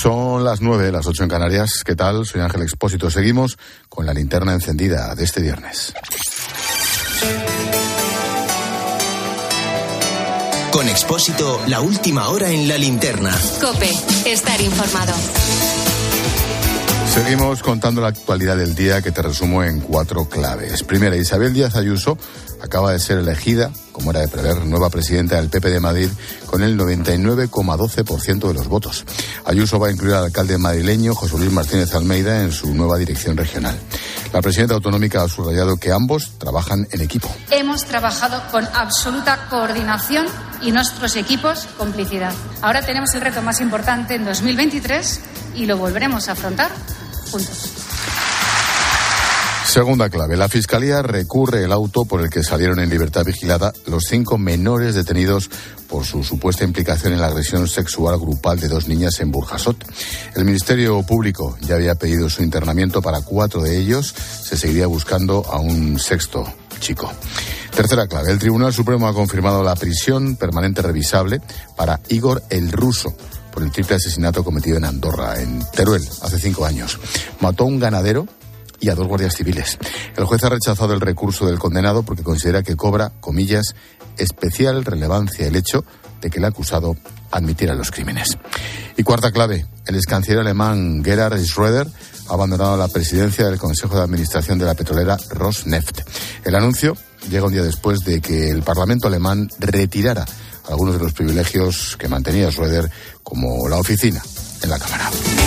Son las 9, las 8 en Canarias. ¿Qué tal? Soy Ángel Expósito. Seguimos con la linterna encendida de este viernes. Con Expósito, la última hora en la linterna. COPE, estar informado. Seguimos contando la actualidad del día, que te resumo en 4 claves. Primera, Isabel Díaz Ayuso acaba de ser elegida, como era de prever, nueva presidenta del PP de Madrid con el 99,12% de los votos. Ayuso va a incluir al alcalde madrileño José Luis Martínez Almeida en su nueva dirección regional. La presidenta autonómica ha subrayado que ambos trabajan en equipo. Hemos trabajado con absoluta coordinación y nuestros equipos complicidad. Ahora tenemos el reto más importante en 2023 y lo volveremos a afrontar juntos. Segunda clave, la Fiscalía recurre el auto por el que salieron en libertad vigilada los 5 menores detenidos por su supuesta implicación en la agresión sexual grupal de 2 niñas en Burjasot. El Ministerio Público ya había pedido su internamiento para 4 de ellos. Se seguiría buscando a un 6º chico. Tercera clave, el Tribunal Supremo ha confirmado la prisión permanente revisable para Igor el Ruso por el triple asesinato cometido en Andorra, en Teruel, hace 5 años. Mató a un ganadero y a 2 guardias civiles. El juez ha rechazado el recurso del condenado porque considera que cobra, comillas, especial relevancia el hecho de que el acusado admitiera los crímenes. Y cuarta clave, el excanciller alemán Gerhard Schröder ha abandonado la presidencia del Consejo de Administración de la petrolera Rosneft. El anuncio llega un día después de que el Parlamento alemán retirara algunos de los privilegios que mantenía Schröder, como la oficina en la Cámara.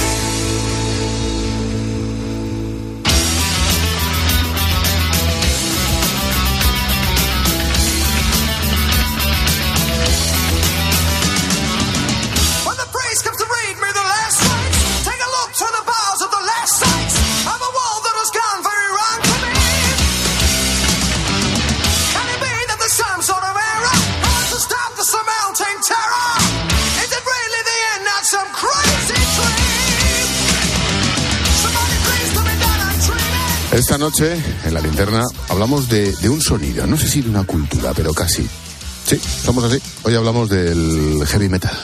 Esta noche, en la linterna, hablamos de un sonido, no sé si de una cultura, pero casi. Sí, somos así. Hoy hablamos del heavy metal.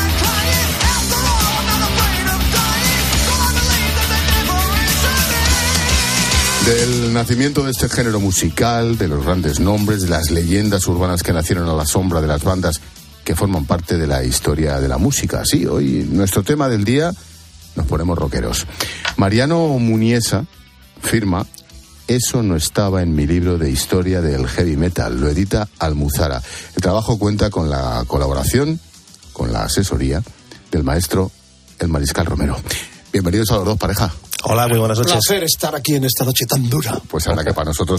Del nacimiento de este género musical, de los grandes nombres, de las leyendas urbanas que nacieron a la sombra de las bandas que forman parte de la historia de la música. Sí, hoy nuestro tema del día, nos ponemos rockeros. Mariano Muniesa firma: eso no estaba en mi libro de historia del heavy metal. Lo edita Almuzara. El trabajo cuenta con la colaboración, con la asesoría del maestro El Mariscal Romero. Bienvenidos a los dos, pareja. Hola, muy buenas noches. Un placer estar aquí en esta noche tan dura. Pues ahora que para nosotros.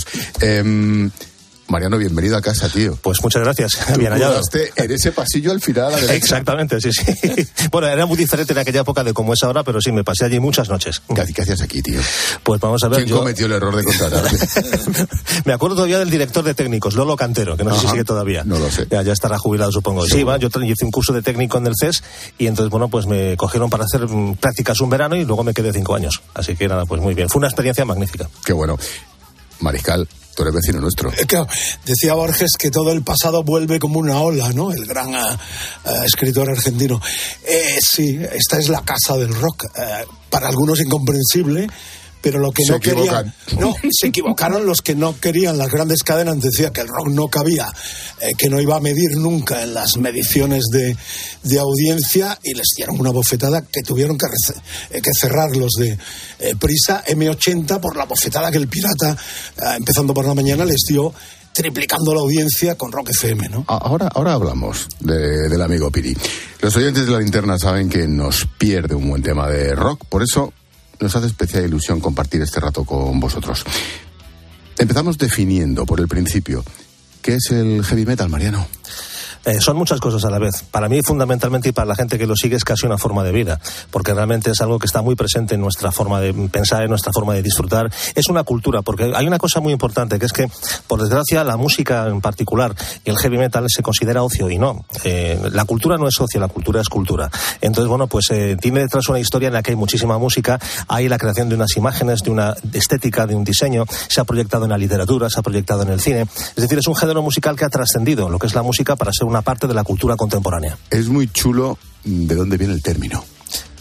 Mariano, bienvenido a casa, tío. Pues muchas gracias, bien hallado. En ese pasillo al final a la derecha. Exactamente, sí. Bueno, era muy diferente en aquella época de como es ahora, pero sí, me pasé allí muchas noches. ¿Qué hacías aquí, tío? Pues vamos a ver. ¿Quién cometió el error de contratar? Me acuerdo todavía del director de técnicos, Lolo Cantero, que no sé si sigue todavía. No lo sé. Ya estará jubilado, supongo. Sí, yo hice un curso de técnico en el CES y entonces, bueno, pues me cogieron para hacer prácticas un verano y luego me quedé 5 años. Así que nada, pues muy bien. Fue una experiencia magnífica. Qué bueno. Mariscal, tú eres vecino nuestro. Claro, decía Borges que todo el pasado vuelve como una ola, ¿no? El gran escritor argentino. Sí, esta es la casa del rock. Para algunos incomprensible, pero lo que no querían... No, se equivocaron los que no querían. Las grandes cadenas decían que el rock no cabía, que no iba a medir nunca en las mediciones de audiencia, y les dieron una bofetada que tuvieron que cerrar los de Prisa M80 por la bofetada que el pirata, empezando por la mañana, les dio, triplicando la audiencia con Rock FM, ¿no? Ahora hablamos del amigo Piri. Los oyentes de la linterna saben que nos pierde un buen tema de rock, por eso nos hace especial ilusión compartir este rato con vosotros. Empezamos definiendo por el principio. ¿Qué es el heavy metal, Mariano? Son muchas cosas a la vez. Para mí, fundamentalmente, y para la gente que lo sigue, es casi una forma de vida, porque realmente es algo que está muy presente en nuestra forma de pensar, en nuestra forma de disfrutar. Es una cultura, porque hay una cosa muy importante, que es que, por desgracia, la música en particular y el heavy metal se considera ocio, y no. La cultura no es ocio, la cultura es cultura. Entonces, bueno, pues tiene detrás una historia en la que hay muchísima música, hay la creación de unas imágenes, de una estética, de un diseño, se ha proyectado en la literatura, se ha proyectado en el cine. Es decir, es un género musical que ha trascendido lo que es la música para ser una parte de la cultura contemporánea. Es muy chulo de dónde viene el término.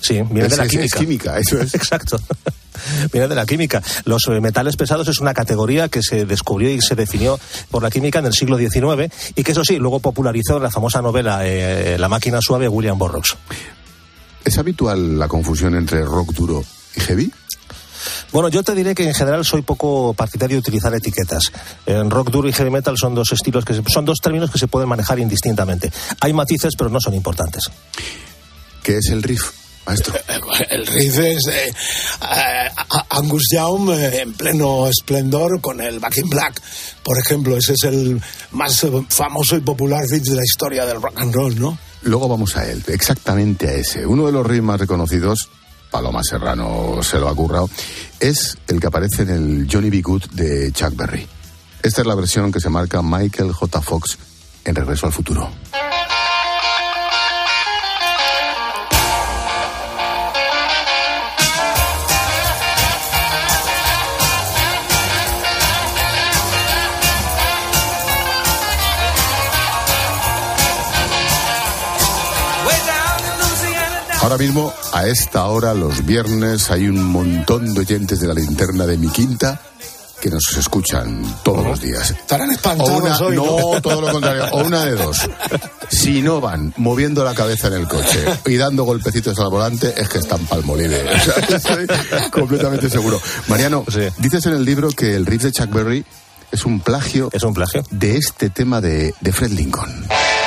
Sí, viene de la química. Es química, eso es. Exacto. Viene de la química. Los metales pesados es una categoría que se descubrió y se definió por la química en el siglo XIX y que, eso sí, luego popularizó la famosa novela La máquina suave, William Burroughs. ¿Es habitual la confusión entre rock duro y heavy? Bueno, yo te diré que en general soy poco partidario de utilizar etiquetas. En rock duro y heavy metal son dos términos que se pueden manejar indistintamente. Hay matices, pero no son importantes. ¿Qué es el riff, maestro? El riff es Angus Young en pleno esplendor con el Back in Black, por ejemplo. Ese es el más famoso y popular riff de la historia del rock and roll, ¿no? Luego vamos a él, exactamente a ese. Uno de los riffs más reconocidos, Paloma Serrano se lo ha currado, es el que aparece en el Johnny B. Good de Chuck Berry. Esta es la versión que se marca Michael J. Fox en Regreso al Futuro. Ahora mismo, a esta hora, los viernes, hay un montón de oyentes de la linterna de mi quinta que nos escuchan todos los días. Estarán espantados hoy, no, todo lo contrario. O una de dos. Si no van moviendo la cabeza en el coche y dando golpecitos al volante, es que están Palmolive. O sea, estoy completamente seguro. Mariano, sí. Dices en el libro que el riff de Chuck Berry es un plagio. Es un plagio. De este tema de Fred Lincoln.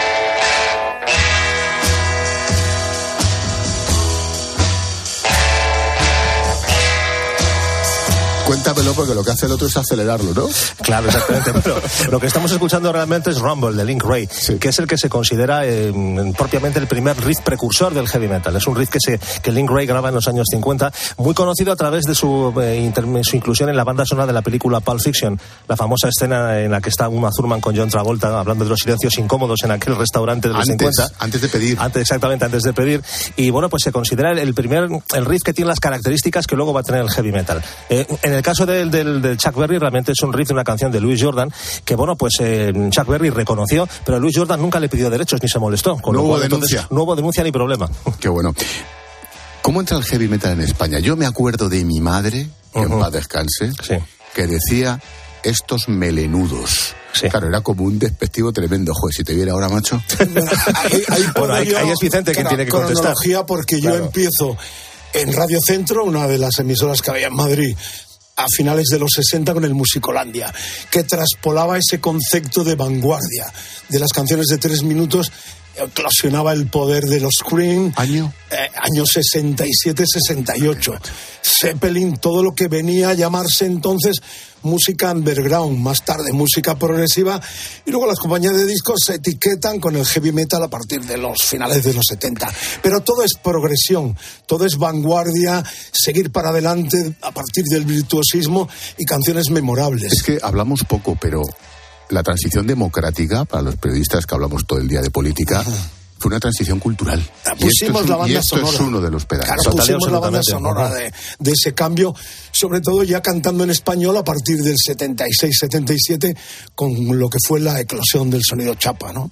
Cuéntamelo, porque lo que hace el otro es acelerarlo, ¿no? Claro, exactamente. Pero lo que estamos escuchando realmente es Rumble, de Link Wray, sí, que es el que se considera propiamente el primer riff precursor del heavy metal. Es un riff que Link Wray graba en los años 50, muy conocido a través de su inclusión en la banda sonora de la película Pulp Fiction, la famosa escena en la que está Uma Thurman con John Travolta hablando de los silencios incómodos en aquel restaurante de los 50. Antes de pedir. Exactamente, antes de pedir. Y bueno, pues se considera el riff que tiene las características que luego va a tener el heavy metal. En el caso del Chuck Berry, realmente es un riff de una canción de Louis Jordan que, bueno, pues Chuck Berry reconoció, pero Louis Jordan nunca le pidió derechos ni se molestó. No hubo denuncia. No hubo denuncia ni problema. Qué bueno. ¿Cómo entra el heavy metal en España? Yo me acuerdo de mi madre, que en paz descanse, sí, que decía estos melenudos. Sí. Claro, era como un despectivo tremendo. Joder, si te viera ahora, macho. Ahí es Vicente quien tiene que contestar. Porque claro, yo empiezo en Radio Centro, una de las emisoras que había en Madrid, a finales de los 60 con el Musicolandia, que traspolaba ese concepto de vanguardia, de las canciones de 3 minutos, eclosionaba el poder de los Cream. ¿Año? Años 67-68. Zeppelin, todo lo que venía a llamarse entonces música underground, más tarde música progresiva, y luego las compañías de discos se etiquetan con el heavy metal a partir de los finales de los 70. Pero todo es progresión, todo es vanguardia, seguir para adelante a partir del virtuosismo y canciones memorables. Es que hablamos poco, pero la transición democrática, para los periodistas que hablamos todo el día de política, fue una transición cultural. Pusimos la banda sonora. Es uno de los pedazos. Claro, pusimos la banda sonora de ese cambio, sobre todo ya cantando en español a partir del 76-77, con lo que fue la eclosión del sonido chapa, ¿no?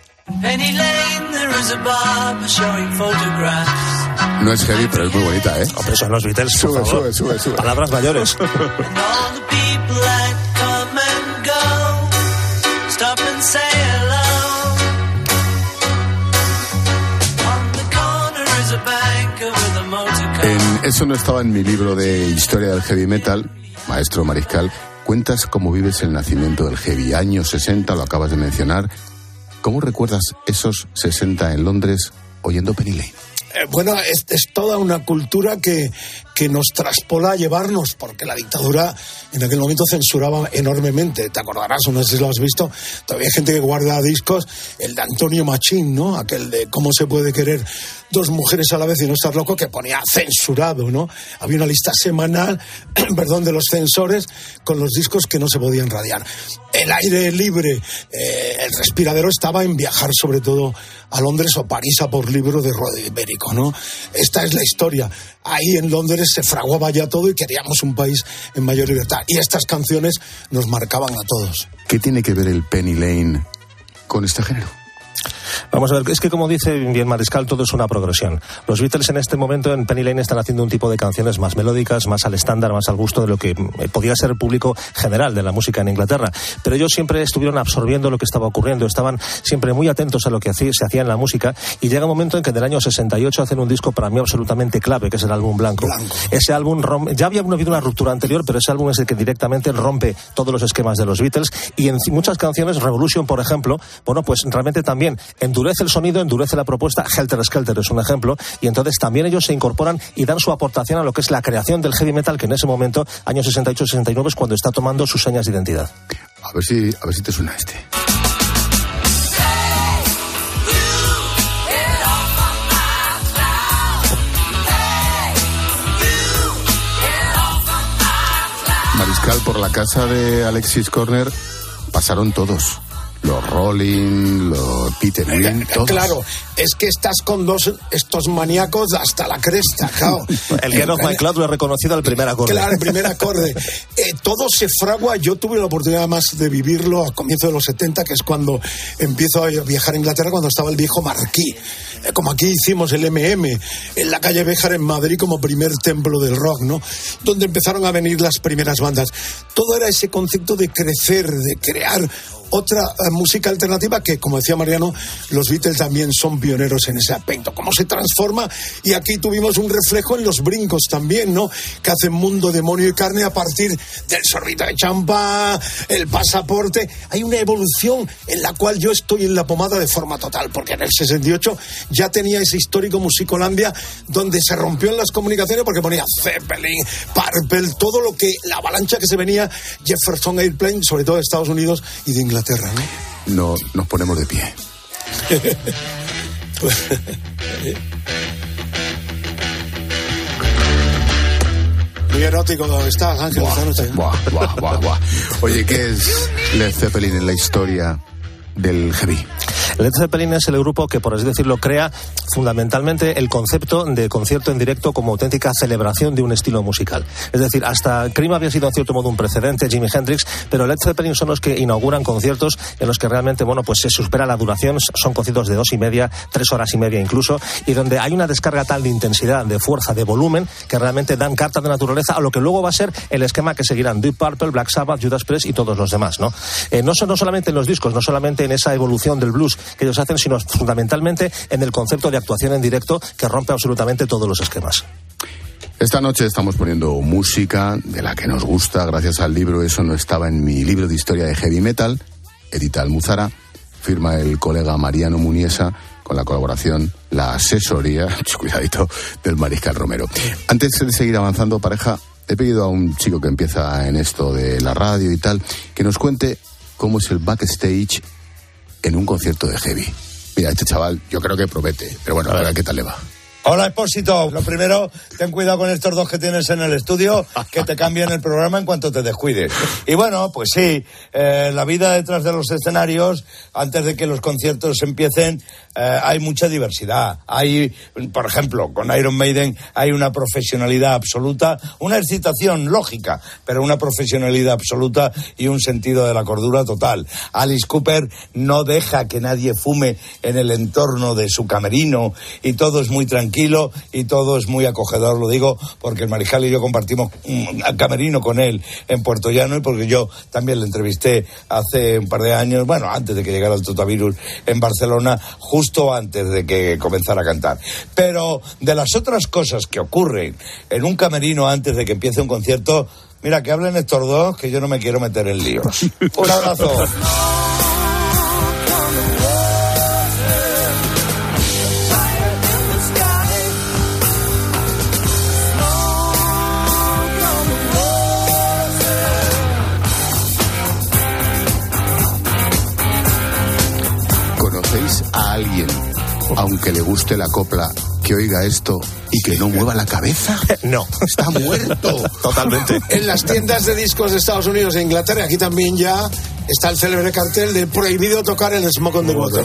No es heavy, pero es muy bonita, ¿eh? Hombre, son los Beatles, por favor. Sube. Palabras mayores. Eso no estaba en mi libro de historia del heavy metal, maestro Mariscal. Cuentas cómo vives el nacimiento del heavy. Años 60, lo acabas de mencionar. ¿Cómo recuerdas esos 60 en Londres oyendo Penny Lane? Bueno, es toda una cultura que nos traspola a llevarnos, porque la dictadura en aquel momento censuraba enormemente. Te acordarás, no sé si lo has visto, todavía hay gente que guarda discos, el de Antonio Machín, ¿no? Aquel de cómo se puede querer 2 mujeres a la vez y no estar loco, que ponía censurado, ¿no? Había una lista semanal, de los censores con los discos que no se podían radiar. El aire libre, el respiradero estaba en viajar sobre todo a Londres o París a por libro de Rodri Ibérico, ¿no? Esta es la historia. Ahí en Londres se fraguaba ya todo y queríamos un país en mayor libertad. Y estas canciones nos marcaban a todos. ¿Qué tiene que ver el Penny Lane con este género? Vamos a ver, es que como dice bien Mariscal, todo es una progresión. Los Beatles en este momento en Penny Lane están haciendo un tipo de canciones más melódicas, más al estándar, más al gusto de lo que podía ser el público general de la música en Inglaterra. Pero ellos siempre estuvieron absorbiendo lo que estaba ocurriendo, estaban siempre muy atentos a lo que se hacía en la música, y llega un momento en que en el año 68 hacen un disco para mí absolutamente clave, que es el álbum Blanco. Ese álbum ya había habido una ruptura anterior, pero ese álbum es el que directamente rompe todos los esquemas de los Beatles, y en muchas canciones, Revolution por ejemplo, bueno, pues realmente también endurece el sonido, endurece la propuesta. Helter Skelter es un ejemplo, y entonces también ellos se incorporan y dan su aportación a lo que es la creación del heavy metal, que en ese momento, años 68-69, es cuando está tomando sus señas de identidad. A ver si te suena este. Mariscal, por la casa de Alexis Corner pasaron todos. Los Rolling, los Peter Green, todos. Claro, es que estás con estos maníacos hasta la cresta, claro. El Get Off My Cloud lo he reconocido al primer acorde. Claro, el primer acorde. Todo se fragua. Yo tuve la oportunidad más de vivirlo a comienzos de los 70, que es cuando empiezo a viajar a Inglaterra, cuando estaba el viejo Marquis. Como aquí hicimos el M&M, en la calle Béjar en Madrid, como primer templo del rock, ¿no? Donde empezaron a venir las primeras bandas. Todo era ese concepto de crecer, de crear otra música alternativa que, como decía Mariano, los Beatles también son pioneros en ese aspecto. Cómo se transforma, y aquí tuvimos un reflejo en los Brincos también, ¿no? Que hacen Mundo, Demonio y Carne a partir del sorbito de champán, el pasaporte. Hay una evolución en la cual yo estoy en la pomada de forma total, porque en el 68 ya tenía ese histórico Musicolandia donde se rompió en las comunicaciones porque ponía Zeppelin, Purple, todo lo que, la avalancha que se venía, Jefferson Airplane, sobre todo de Estados Unidos y de Inglaterra, ¿no? No, nos ponemos de pie. Muy erótico donde estás, Ángel, esta noche. Buah. Oye, ¿qué es Led Zeppelin en la historia del heavy? Led Zeppelin es el grupo que, por así decirlo, crea fundamentalmente el concepto de concierto en directo como auténtica celebración de un estilo musical. Es decir, hasta Cream había sido en cierto modo un precedente, Jimi Hendrix, pero Led Zeppelin son los que inauguran conciertos en los que realmente, bueno, pues se supera la duración, son conciertos de 2:30, 3 horas y media incluso, y donde hay una descarga tal de intensidad, de fuerza, de volumen, que realmente dan cartas de naturaleza a lo que luego va a ser el esquema que seguirán Deep Purple, Black Sabbath, Judas Priest y todos los demás, ¿no? No solamente en los discos, no solamente en esa evolución del blues que ellos hacen, sino fundamentalmente en el concepto de actuación en directo que rompe absolutamente todos los esquemas. Esta noche estamos poniendo música de la que nos gusta, gracias al libro Eso no estaba en mi libro de historia de heavy metal, edita Almuzara, firma el colega Mariano Muniesa, con la colaboración, la asesoría, cuidadito, del Mariscal Romero. Antes de seguir avanzando, pareja, he pedido a un chico que empieza en esto de la radio y tal, que nos cuente cómo es el backstage en un concierto de heavy. Mira, este chaval yo creo que promete, pero bueno, a ver qué tal le va. Hola, Expósito. Lo primero, ten cuidado con estos dos que tienes en el estudio, que te cambian el programa en cuanto te descuides. Y bueno, pues sí, la vida detrás de los escenarios, antes de que los conciertos empiecen, hay mucha diversidad. Hay, por ejemplo, con Iron Maiden hay una profesionalidad absoluta, una excitación lógica, pero una profesionalidad absoluta y un sentido de la cordura total. Alice Cooper no deja que nadie fume en el entorno de su camerino y todo es muy tranquilo y todo es muy acogedor, lo digo porque el Mariscal y yo compartimos un camerino con él en Puerto Llano y porque yo también le entrevisté hace un par de años, bueno, antes de que llegara el Totavirus en Barcelona, justo antes de que comenzara a cantar. Pero de las otras cosas que ocurren en un camerino antes de que empiece un concierto, mira, que hablen estos dos, que yo no me quiero meter en líos. Un abrazo. A alguien, aunque le guste la copla, que oiga esto y que no mueva la cabeza? No. Está muerto. Totalmente. En las tiendas de discos de Estados Unidos e Inglaterra, aquí también ya está el célebre cartel de prohibido tocar el Smoke on the Water.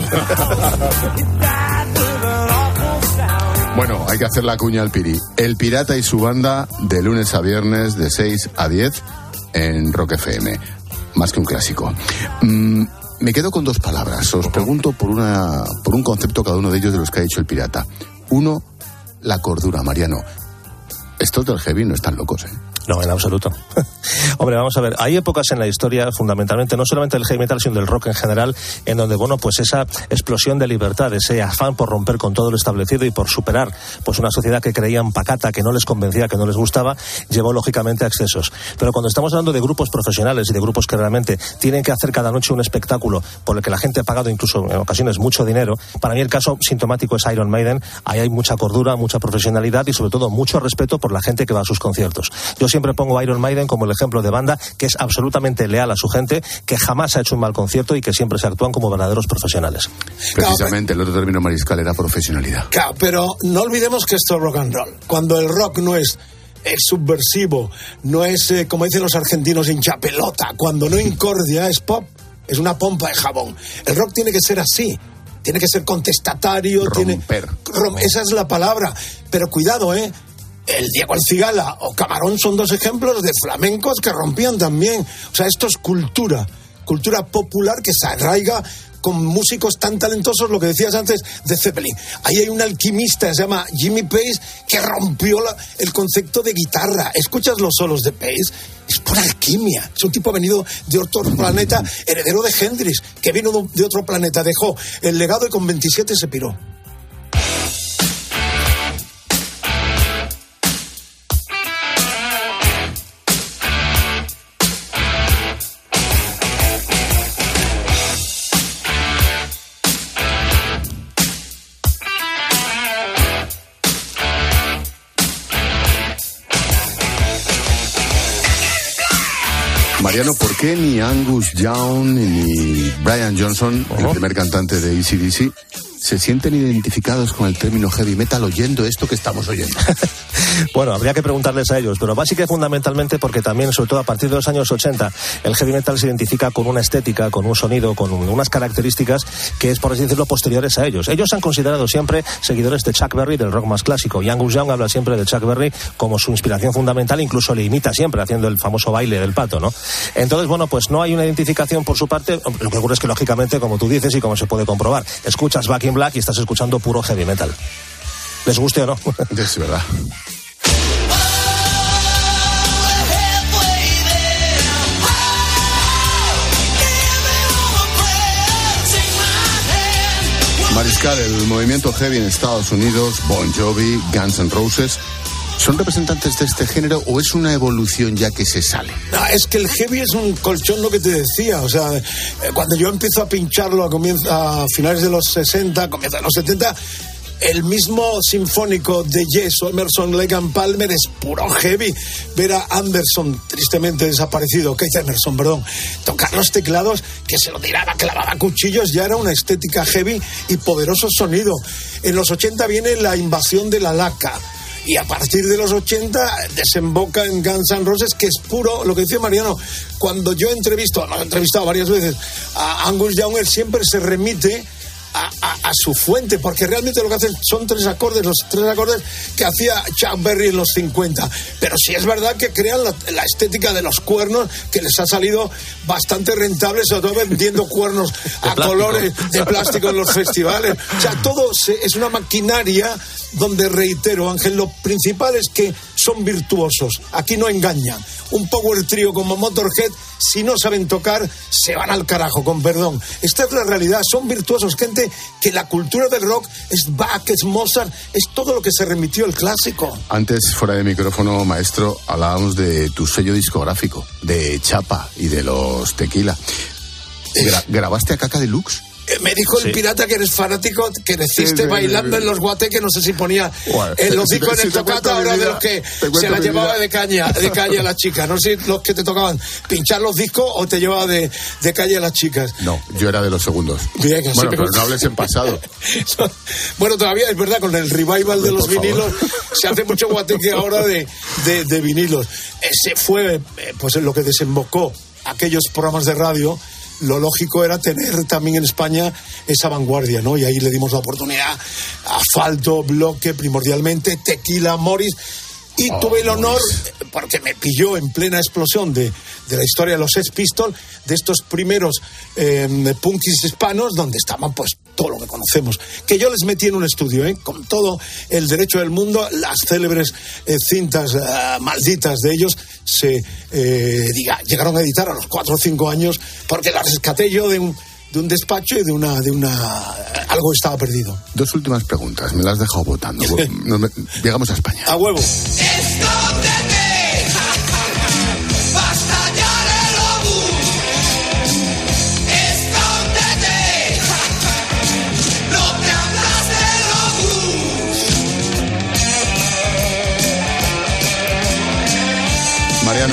Bueno, hay que hacer la cuña al Piri. El Pirata y su banda, de lunes a viernes, de 6 a 10, en Rock FM. Más que un clásico. Me quedo con dos palabras. Os pregunto por un concepto cada uno de ellos de los que ha dicho el pirata. Uno, la cordura, Mariano. Estos del heavy no están locos, ¿eh? No, en absoluto. Hombre, vamos a ver, hay épocas en la historia, fundamentalmente, no solamente del heavy metal, sino del rock en general, en donde, bueno, pues esa explosión de libertad, ese afán por romper con todo lo establecido y por superar, pues una sociedad que creían pacata, que no les convencía, que no les gustaba, llevó lógicamente a excesos. Pero cuando estamos hablando de grupos profesionales y de grupos que realmente tienen que hacer cada noche un espectáculo por el que la gente ha pagado incluso en ocasiones mucho dinero, para mí el caso sintomático es Iron Maiden. Ahí hay mucha cordura, mucha profesionalidad y sobre todo mucho respeto por la gente que va a sus conciertos. Yo siempre pongo a Iron Maiden como el ejemplo de banda que es absolutamente leal a su gente, que jamás ha hecho un mal concierto y que siempre se actúan como verdaderos profesionales. Precisamente el otro término, Mariscal, era profesionalidad. Claro, pero no olvidemos que esto es rock and roll. Cuando el rock no es subversivo, no es, como dicen los argentinos, hinchapelota, cuando no incordia, es pop, es una pompa de jabón. El rock tiene que ser así. Tiene que ser contestatario. Romper. Esa es la palabra. Pero cuidado, el Diego El Cigala o Camarón son dos ejemplos de flamencos que rompían también. O sea, esto es cultura popular que se arraiga con músicos tan talentosos, lo que decías antes de Zeppelin. Ahí hay un alquimista, se llama Jimmy Page, que rompió el concepto de guitarra. Escuchas los solos de Page, es por alquimia. Es un tipo venido de otro planeta, heredero de Hendrix, que vino de otro planeta, dejó el legado y con 27 se piró. Mariano, ¿por qué ni Angus Young ni Brian Johnson, el primer cantante de AC/DC, se sienten identificados con el término heavy metal oyendo esto que estamos oyendo? Bueno, habría que preguntarles a ellos, pero básicamente y fundamentalmente porque también, sobre todo a partir de los años 80, el heavy metal se identifica con una estética, con un sonido, con unas características que es, por así decirlo, posteriores a ellos. Ellos han considerado siempre seguidores de Chuck Berry, del rock más clásico, y Angus Young habla siempre de Chuck Berry como su inspiración fundamental, incluso le imita siempre haciendo el famoso baile del pato, ¿no? Entonces, bueno, pues no hay una identificación por su parte. Lo que ocurre es que, lógicamente, como tú dices y como se puede comprobar, escuchas Back in Black y estás escuchando puro heavy metal. ¿Les guste o no? Es verdad. Mariscal, el movimiento heavy en Estados Unidos, Bon Jovi, Guns N' Roses, ¿son representantes de este género o es una evolución ya que se sale? No, es que el heavy es un colchón, lo que te decía. O sea, cuando yo empiezo a pincharlo a finales de los 60, comienzos de los 70, el mismo sinfónico de Yes o Emerson, Lake and Palmer es puro heavy. Ver a Anderson, tristemente desaparecido, Keith Emerson, perdón, tocar los teclados, que se lo tiraba, clavaba cuchillos, ya era una estética heavy y poderoso sonido. En los 80 viene la invasión de la laca. Y a partir de los 80 desemboca en Guns N' Roses, que es puro, lo que decía Mariano, cuando yo he entrevistado varias veces a Angus Young, él siempre se remite a su fuente, porque realmente lo que hacen son los tres acordes que hacía Chuck Berry en los 50. Pero sí es verdad que crean la estética de los cuernos, que les ha salido bastante rentable, sobre todo vendiendo cuernos a colores de plástico en los festivales. O sea, todo es una maquinaria donde, reitero, Ángel, lo principal es que son virtuosos. Aquí no engañan. Un power trio como Motorhead, si no saben tocar, se van al carajo, con perdón. Esta es la realidad, son virtuosos, gente que la cultura del rock es Bach, es Mozart, es todo lo que se remitió el clásico. Antes, fuera de micrófono, maestro, hablábamos de tu sello discográfico, de Chapa y de los Tequila. ¿Grabaste a Caca Deluxe? Me dijo el pirata que eres fanático, que deciste bailando en los guateques, no sé si ponía el hocico en el tocata, ahora de los que se la llevaba de caña a las chicas. No sé si los que te tocaban pinchar los discos o te llevaba de calle a las chicas. No, yo era de los segundos. Bien, bueno, pero no hables en pasado. Bueno, todavía es verdad, con el revival de los vinilos, se hace mucho guateque ahora de vinilos. Ese fue pues lo que desembocó aquellos programas de radio. Lo lógico era tener también en España esa vanguardia, ¿no? Y ahí le dimos la oportunidad. Asfalto, Bloque, primordialmente, Tequila, Morris. Y tuve el honor, porque me pilló en plena explosión de la historia de los Sex Pistols, de estos primeros punkis hispanos, donde estaban pues todo lo que conocemos, que yo les metí en un estudio, con todo el derecho del mundo, las célebres cintas malditas de ellos llegaron a editar a los 4 o 5 años, porque las rescaté yo de un despacho y de una algo estaba perdido. 2 últimas preguntas, me las has dejado votando. Llegamos a España. A huevo. Escóndete, basta ya del obús. Escóndete, no te hablas del obús. Mariano,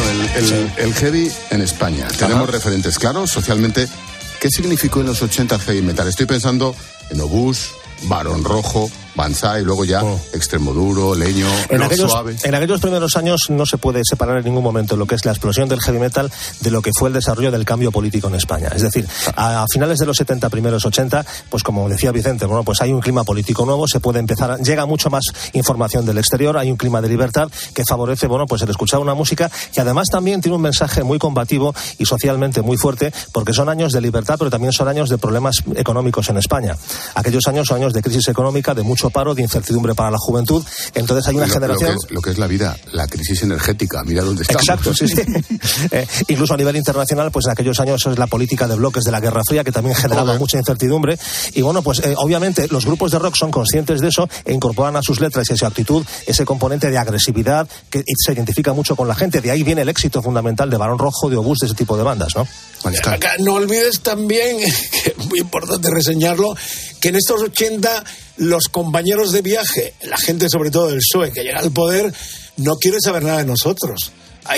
el heavy en España. ¿Tenemos referentes claros socialmente? ¿Qué significó en los 80 el heavy metal? Estoy pensando en Obús, Barón Rojo, Banzai, y luego ya Extremoduro, Leño, Suave. En aquellos primeros años no se puede separar en ningún momento lo que es la explosión del heavy metal de lo que fue el desarrollo del cambio político en España. Es decir, a finales de los 70, primeros 80, pues como decía Vicente, bueno, pues hay un clima político nuevo, se puede empezar, llega mucho más información del exterior, hay un clima de libertad que favorece, bueno, pues el escuchar una música que además también tiene un mensaje muy combativo y socialmente muy fuerte, porque son años de libertad, pero también son años de problemas económicos en España. Aquellos años son años de crisis económica, de mucho paro, de incertidumbre para la juventud. Entonces hay una generación... Lo que es la vida, la crisis energética, mira dónde estamos. Exacto, sí. Incluso a nivel internacional, pues en aquellos años es la política de bloques de la Guerra Fría, que también generaba mucha incertidumbre. Y bueno, pues obviamente los grupos de rock son conscientes de eso e incorporan a sus letras y a su actitud ese componente de agresividad que se identifica mucho con la gente. De ahí viene el éxito fundamental de Barón Rojo, de Obús, de ese tipo de bandas, ¿no? No olvides también, que es muy importante reseñarlo, que en estos 80 los compañeros de viaje, la gente sobre todo del PSOE que llega al poder, no quiere saber nada de nosotros. Ahí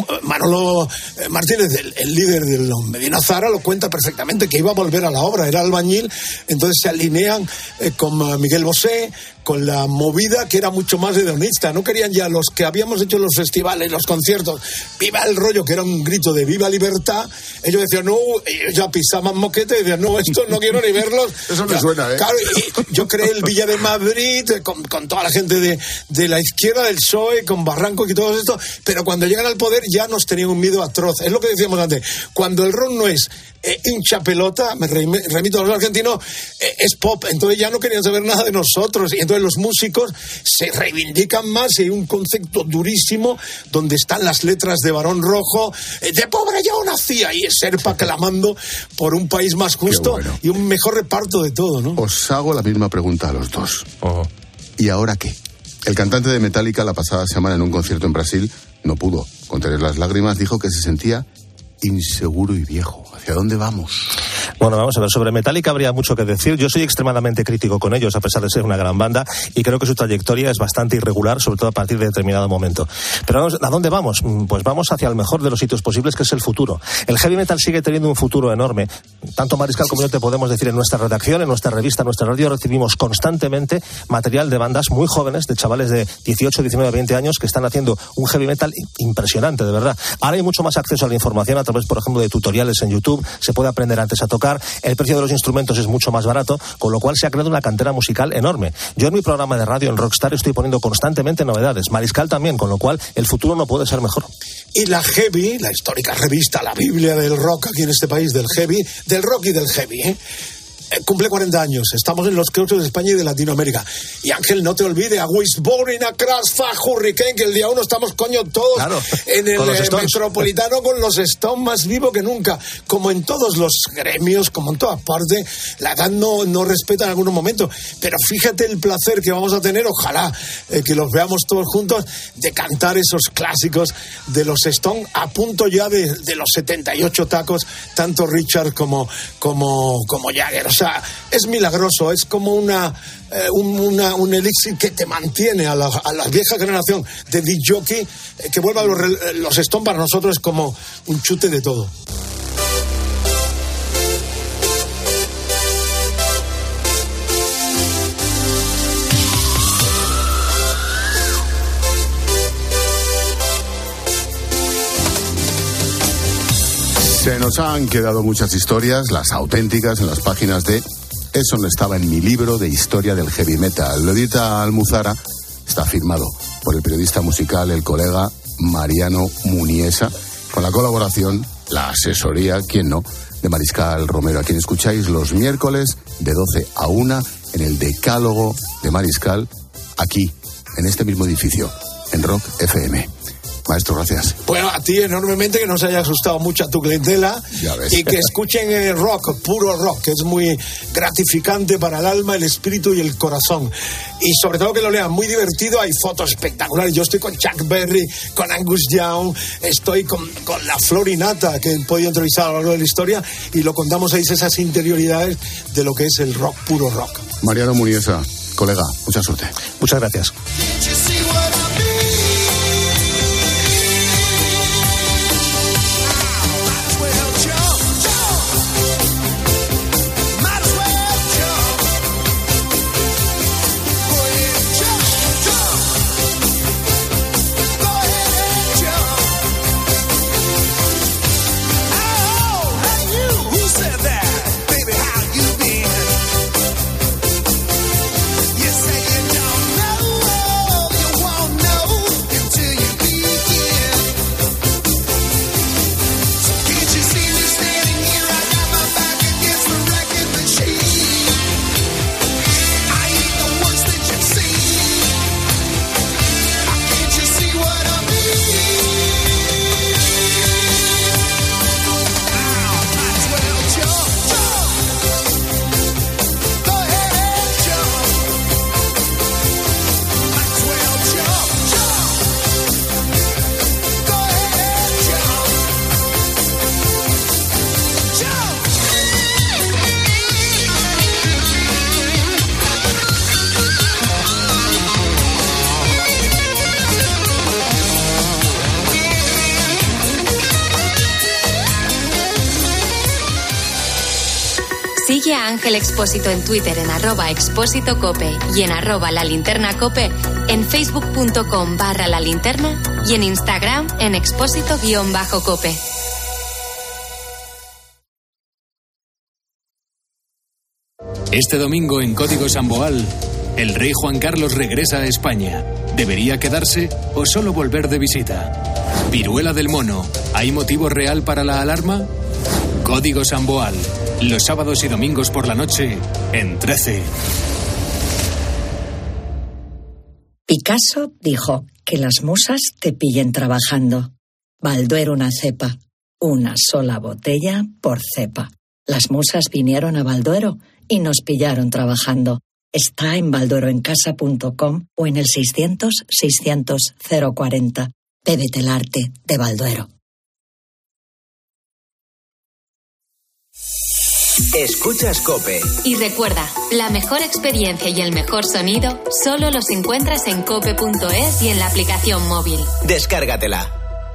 Manolo Martínez, el líder de los Medina Zara, lo cuenta perfectamente, que iba a volver a la obra, era albañil, entonces se alinean con Miguel Bosé, con la movida que era mucho más hedonista. No querían ya los que habíamos hecho los festivales, los conciertos, viva el rollo, que era un grito de viva libertad. Ellos decían, no, ellos ya pisaban moquete y decían, no, esto no quiero ni verlos. Eso me suena, ¿eh? Claro, y yo creé el Villa de Madrid con toda la gente de la izquierda, del PSOE, con Barranco y todo esto, pero cuando llegan al poder ya nos tenían un miedo atroz. Es lo que decíamos antes, cuando el rock no es hincha pelota, me remito a los argentinos, es pop, entonces ya no querían saber nada de nosotros, y entonces los músicos se reivindican más, y hay un concepto durísimo donde están las letras de Barón Rojo, de pobre yo nací, y Serpa clamando por un país más justo y un mejor reparto de todo, ¿no? Os hago la misma pregunta a los dos. ¿Y ahora qué? El cantante de Metallica la pasada semana en un concierto en Brasil no pudo contener las lágrimas, dijo que se sentía inseguro y viejo. ¿Hacia dónde vamos? Bueno, vamos a ver, sobre Metallica habría mucho que decir. Yo soy extremadamente crítico con ellos, a pesar de ser una gran banda, y creo que su trayectoria es bastante irregular, sobre todo a partir de determinado momento. Pero ¿a dónde vamos? Pues vamos hacia el mejor de los sitios posibles, que es el futuro. El heavy metal sigue teniendo un futuro enorme. Tanto Mariscal como yo te podemos decir, en nuestra redacción, en nuestra revista, en nuestra radio, recibimos constantemente material de bandas muy jóvenes, de chavales de 18, 19, 20 años, que están haciendo un heavy metal impresionante, de verdad. Ahora hay mucho más acceso a la información a través, por ejemplo, de tutoriales en YouTube, se puede aprender antes a tocar, el precio de los instrumentos es mucho más barato, con lo cual se ha creado una cantera musical enorme. Yo en mi programa de radio, en Rockstar, estoy poniendo constantemente novedades, Mariscal también, con lo cual el futuro no puede ser mejor. Y la Heavy, la histórica revista, la Biblia del rock aquí en este país, del heavy, del rock y del heavy, cumple 40 años. Estamos en los kioscos de España y de Latinoamérica. Y Ángel, no te olvides, a Wisborne, a Crash, a Hurricane, que el día 1 estamos, coño, todos en el Metropolitano con los Stones, más vivo que nunca. Como en todos los gremios, como en todas partes, la edad no respeta en algunos momentos. Pero fíjate el placer que vamos a tener, ojalá que los veamos todos juntos, de cantar esos clásicos de los Stones, a punto ya de los 78 tacos, tanto Richard como Jagger. O sea, es milagroso, es como un elixir que te mantiene a la vieja generación de disc jockey, que vuelva a los Stones para nosotros es como un chute de todo. Se nos han quedado muchas historias, las auténticas, en las páginas de Eso no estaba en mi libro de historia del heavy metal. Lo edita Almuzara, está firmado por el periodista musical, el colega Mariano Muniesa, con la colaboración, la asesoría, quién no, de Mariscal Romero, a quien escucháis los miércoles de 12 a 1 en el Decálogo de Mariscal, aquí, en este mismo edificio, en Rock FM. Maestro, gracias. Bueno, a ti enormemente, que no se haya asustado mucho a tu clientela y que escuchen el rock, puro rock, que es muy gratificante para el alma, el espíritu y el corazón. Y sobre todo que lo lean, muy divertido, hay fotos espectaculares. Yo estoy con Chuck Berry, con Angus Young, estoy con la Florinata, que he podido entrevistar a lo largo de la historia, y lo contamos ahí, esas interioridades de lo que es el rock, puro rock. Mariano Muniesa, colega, mucha suerte. Muchas gracias. Sigue a Ángel Expósito en Twitter en @expósitocope y en @lalinternacope, en facebook.com/lalinterna y en Instagram en expósito_cope. Este domingo en Código Samboal, el rey Juan Carlos regresa a España. ¿Debería quedarse o solo volver de visita? Viruela del mono, ¿hay motivo real para la alarma? Código Samboal, los sábados y domingos por la noche, en 13. Picasso dijo que las musas te pillen trabajando. Balduero una cepa, una sola botella por cepa. Las musas vinieron a Balduero y nos pillaron trabajando. Está en baldueroencasa.com o en el 600-600-040. Bébete el arte de Balduero. Escuchas COPE. Y recuerda, la mejor experiencia y el mejor sonido solo los encuentras en cope.es y en la aplicación móvil. Descárgatela.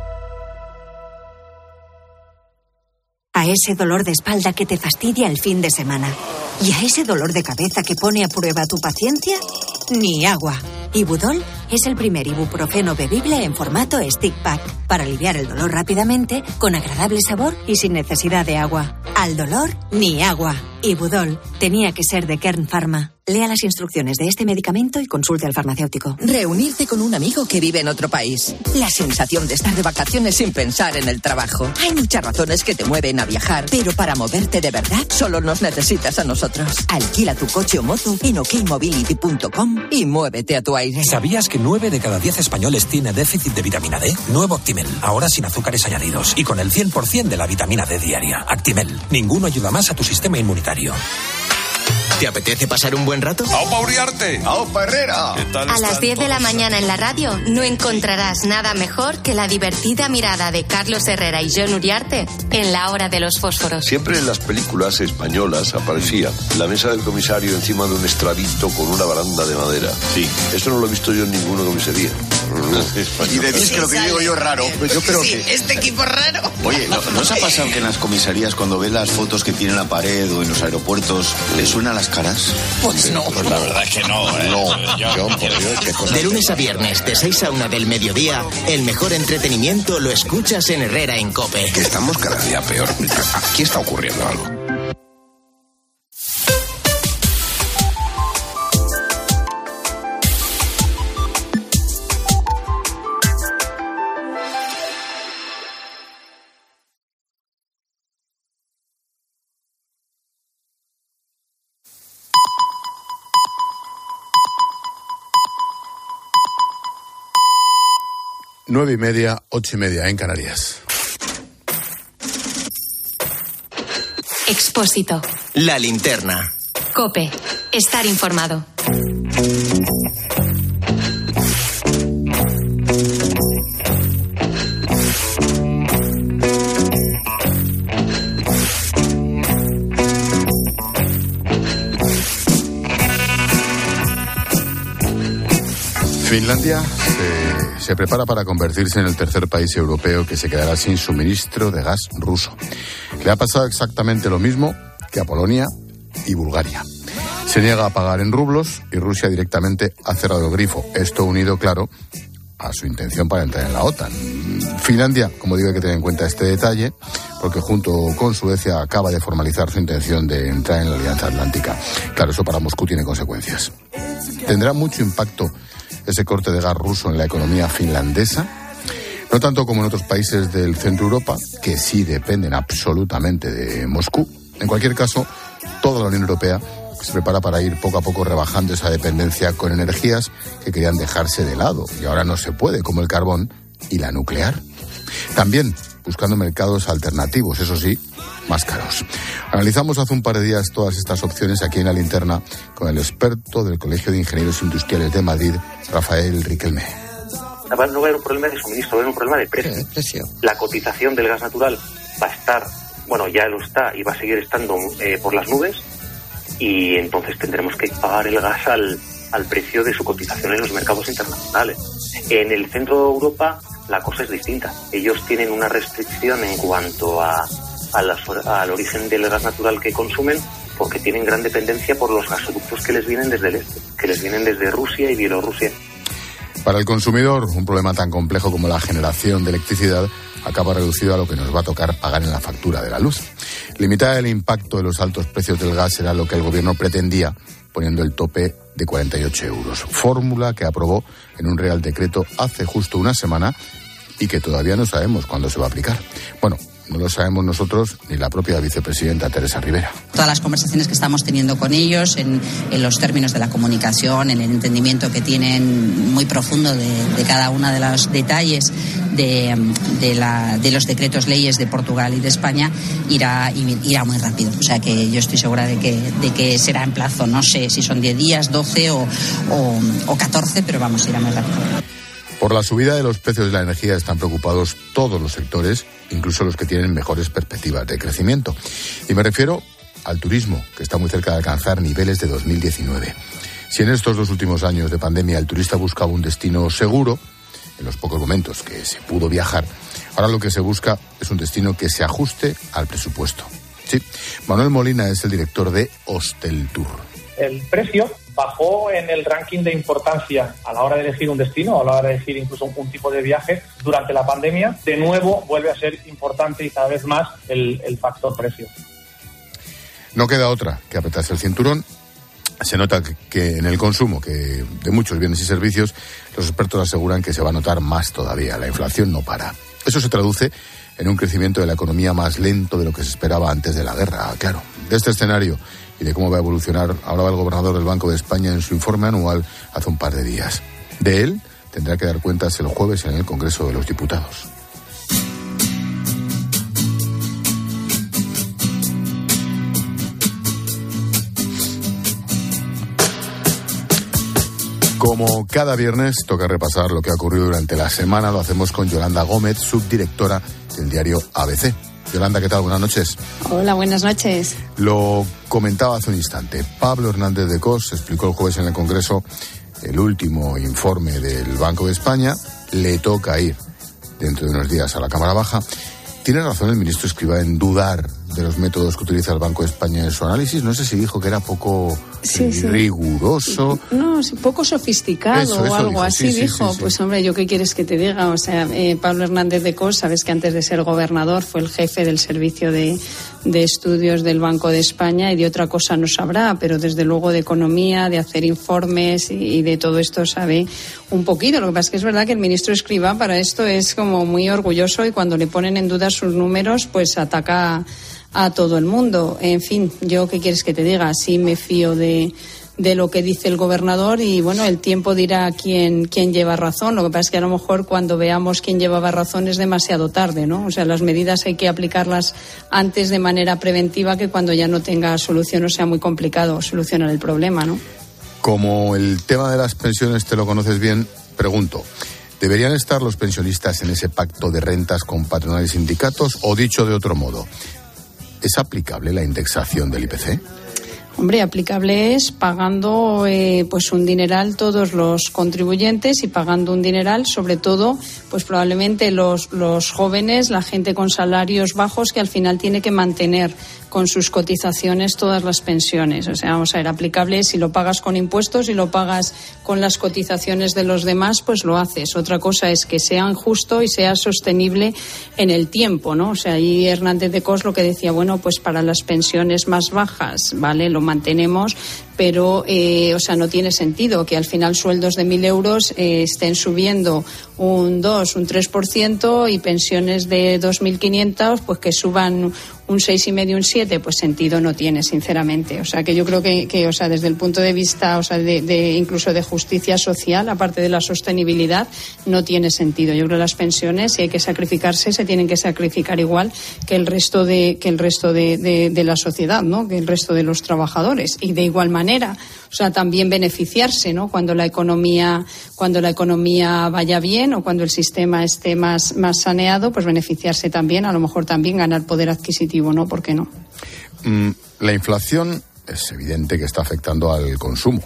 A ese dolor de espalda que te fastidia el fin de semana. Y a ese dolor de cabeza que pone a prueba tu paciencia, ni agua. Ibudol es el primer ibuprofeno bebible en formato stick pack para aliviar el dolor rápidamente, con agradable sabor y sin necesidad de agua. Al dolor, ni agua. Ibudol tenía que ser de Kern Pharma. Lea las instrucciones de este medicamento y consulte al farmacéutico. Reunirte con un amigo que vive en otro país. La sensación de estar de vacaciones sin pensar en el trabajo. Hay muchas razones que te mueven a viajar, pero para moverte de verdad solo nos necesitas a nosotros. Alquila tu coche o moto en okmobility.com y muévete a tu aire. ¿Sabías que 9 de cada 10 españoles tiene déficit de vitamina D? Nuevo Actimel, ahora sin azúcares añadidos y con el 100% de la vitamina D diaria. Actimel, ninguno ayuda más a tu sistema inmunitario. ¿Te apetece pasar un buen rato? ¡Aupa Uriarte! ¡Aupa Herrera! A las 10 de la mañana en la radio no encontrarás nada mejor que la divertida mirada de Carlos Herrera y John Uriarte en La Hora de los Fósforos. Siempre en las películas españolas aparecía la mesa del comisario encima de un estrabito con una baranda de madera. Sí. Eso no lo he visto yo en ninguna comisaría. Y decís que lo que digo yo es raro. Pues yo creo que... Este equipo es raro. Oye, ¿no os ha pasado que en las comisarías, cuando ves las fotos que tiene en la pared o en los aeropuertos, le suenan las caras? Pues no. Pues la verdad es que no. John, por Dios, qué cosa. De lunes a viernes, de 6 a 1 del mediodía, el mejor entretenimiento lo escuchas en Herrera en COPE. Que estamos cada día peor. Aquí está ocurriendo algo. 9:30, 8:30 en Canarias. Expósito. La linterna. COPE. Estar informado. Finlandia se prepara para convertirse en el tercer país europeo que se quedará sin suministro de gas ruso. Le ha pasado exactamente lo mismo que a Polonia y Bulgaria. Se niega a pagar en rublos y Rusia directamente ha cerrado el grifo. Esto unido, claro, a su intención para entrar en la OTAN. Finlandia, como digo, hay que tener en cuenta este detalle, porque junto con Suecia acaba de formalizar su intención de entrar en la Alianza Atlántica. Claro, eso para Moscú tiene consecuencias. ¿Tendrá mucho impacto ese corte de gas ruso en la economía finlandesa? No tanto como en otros países del centro de Europa, que sí dependen absolutamente de Moscú. En cualquier caso, toda la Unión Europea se prepara para ir poco a poco rebajando esa dependencia con energías que querían dejarse de lado y ahora no se puede, como el carbón y la nuclear. También buscando mercados alternativos, eso sí, más caros. Analizamos hace un par de días todas estas opciones aquí en La Linterna con el experto del Colegio de Ingenieros Industriales de Madrid, Rafael Riquelme. No va a haber un problema de suministro, va a haber un problema de precio. La cotización del gas natural va a estar, bueno, ya lo está y va a seguir estando por las nubes, y entonces tendremos que pagar el gas al precio de su cotización en los mercados internacionales. En el centro de Europa la cosa es distinta. Ellos tienen una restricción en cuanto al origen del gas natural que consumen, porque tienen gran dependencia por los gasoductos que les vienen desde el este, que les vienen desde Rusia y Bielorrusia. Para el consumidor, un problema tan complejo como la generación de electricidad acaba reducido a lo que nos va a tocar pagar en la factura de la luz. Limitar el impacto de los altos precios del gas era lo que el gobierno pretendía, poniendo el tope de 48 euros. Fórmula que aprobó en un Real Decreto hace justo una semana y que todavía no sabemos cuándo se va a aplicar. Bueno, no lo sabemos nosotros ni la propia vicepresidenta Teresa Rivera. Todas las conversaciones que estamos teniendo con ellos en los términos de la comunicación, en el entendimiento que tienen muy profundo de cada uno de los detalles de los decretos leyes de Portugal y de España, irá muy rápido. O sea que yo estoy segura de que será en plazo, no sé si son 10 días, 12 o 14, pero vamos, irá muy rápido. Por la subida de los precios de la energía están preocupados todos los sectores, incluso los que tienen mejores perspectivas de crecimiento. Y me refiero al turismo, que está muy cerca de alcanzar niveles de 2019. Si en estos 2 últimos años de pandemia el turista buscaba un destino seguro, en los pocos momentos que se pudo viajar, ahora lo que se busca es un destino que se ajuste al presupuesto. Sí, Manuel Molina es el director de Hosteltour. El precio bajó en el ranking de importancia a la hora de elegir un destino, a la hora de elegir incluso un tipo de viaje durante la pandemia. De nuevo vuelve a ser importante y cada vez más el factor precio. No queda otra que apretarse el cinturón. Se nota que en el consumo de muchos bienes y servicios, los expertos aseguran que se va a notar más todavía. La inflación no para. Eso se traduce en un crecimiento de la economía más lento de lo que se esperaba antes de la guerra. Claro, de este escenario y de cómo va a evolucionar hablaba el gobernador del Banco de España en su informe anual hace un par de días. De él tendrá que dar cuentas el jueves en el Congreso de los Diputados. Como cada viernes toca repasar lo que ha ocurrido durante la semana. Lo hacemos con Yolanda Gómez, subdirectora del diario ABC. Yolanda, ¿qué tal? Buenas noches. Hola, buenas noches. Lo comentaba hace un instante. Pablo Hernández de Cos explicó el jueves en el Congreso el último informe del Banco de España. Le toca ir dentro de unos días a la Cámara Baja. ¿Tiene razón el ministro Escrivá en dudar de los métodos que utiliza el Banco de España en su análisis? No sé si dijo que era poco riguroso. No, poco sofisticado eso o algo dijo. Así sí, dijo. Sí. Pues hombre, ¿yo qué quieres que te diga? O sea, Pablo Hernández de Cos, sabes que antes de ser gobernador fue el jefe del servicio de estudios del Banco de España y de otra cosa no sabrá, pero desde luego de economía, de hacer informes y de todo esto sabe un poquito. Lo que pasa es que es verdad que el ministro Escrivá para esto es como muy orgulloso y cuando le ponen en duda sus números, pues ataca a todo el mundo. En fin, yo qué quieres que te diga, sí me fío de lo que dice el gobernador y bueno, el tiempo dirá quién lleva razón. Lo que pasa es que a lo mejor cuando veamos quién llevaba razón es demasiado tarde, ¿no? O sea, las medidas hay que aplicarlas antes de manera preventiva, que cuando ya no tenga solución o sea muy complicado solucionar el problema, ¿no? Como el tema de las pensiones te lo conoces bien, pregunto, ¿deberían estar los pensionistas en ese pacto de rentas con patronal y sindicatos? O dicho de otro modo, ¿es aplicable la indexación del IPC? Hombre, aplicable es pagando pues un dineral todos los contribuyentes y pagando un dineral, sobre todo, pues probablemente los jóvenes, la gente con salarios bajos que al final tiene que mantener con sus cotizaciones todas las pensiones. O sea, vamos a ver, aplicable si lo pagas con impuestos y lo pagas con las cotizaciones de los demás, pues lo haces. Otra cosa es que sea justo y sea sostenible en el tiempo, ¿no? O sea, ahí Hernández de Cos lo que decía, bueno, pues para las pensiones más bajas, ¿vale? Lo mantenemos, pero, o sea, no tiene sentido que al final sueldos de 1.000 euros estén subiendo un 2, un 3% y pensiones de 2.500, pues que suban un 6,5, un 7, pues sentido no tiene, sinceramente. O sea, que yo creo que o sea, desde el punto de vista, o sea, de incluso de justicia social, aparte de la sostenibilidad, no tiene sentido. Yo creo que las pensiones, si hay que sacrificarse, se tienen que sacrificar igual que el resto de la sociedad, ¿no? Que el resto de los trabajadores. Y de igual manera, o sea, también beneficiarse, ¿no? Cuando la economía vaya bien o cuando el sistema esté más saneado, pues beneficiarse también, a lo mejor también ganar poder adquisitivo, ¿no? ¿Por qué no? La inflación es evidente que está afectando al consumo.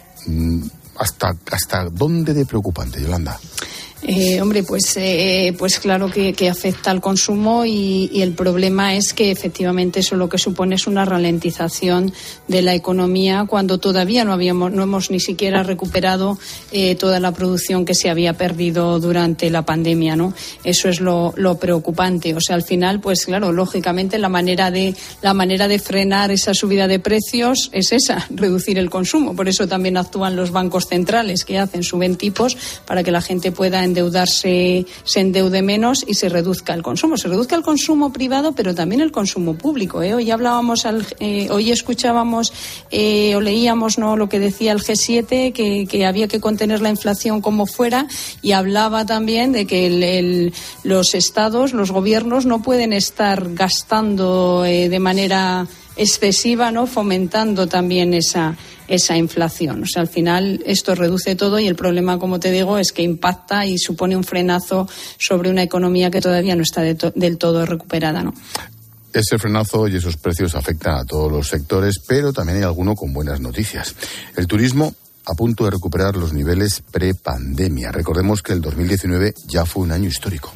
¿Hasta dónde de preocupante, Yolanda? Hombre, pues claro que afecta al consumo y el problema es que efectivamente eso lo que supone es una ralentización de la economía cuando todavía no hemos ni siquiera recuperado toda la producción que se había perdido durante la pandemia, ¿no? Eso es lo preocupante. O sea, al final, pues claro, lógicamente la manera de frenar esa subida de precios es esa, reducir el consumo. Por eso también actúan los bancos centrales, que suben tipos para que la gente pueda endeudarse, se endeude menos y se reduzca el consumo. Se reduzca el consumo privado, pero también el consumo público. Hoy hablábamos, hoy escuchábamos o leíamos, ¿no?, lo que decía el G7, que había que contener la inflación como fuera, y hablaba también de que los estados, los gobiernos no pueden estar gastando de manera excesiva, ¿no?, fomentando también esa inflación. O sea, al final esto reduce todo y el problema, como te digo, es que impacta y supone un frenazo sobre una economía que todavía no está del todo recuperada, ¿no? Ese frenazo y esos precios afectan a todos los sectores, pero también hay alguno con buenas noticias. El turismo a punto de recuperar los niveles prepandemia. Recordemos que el 2019 ya fue un año histórico.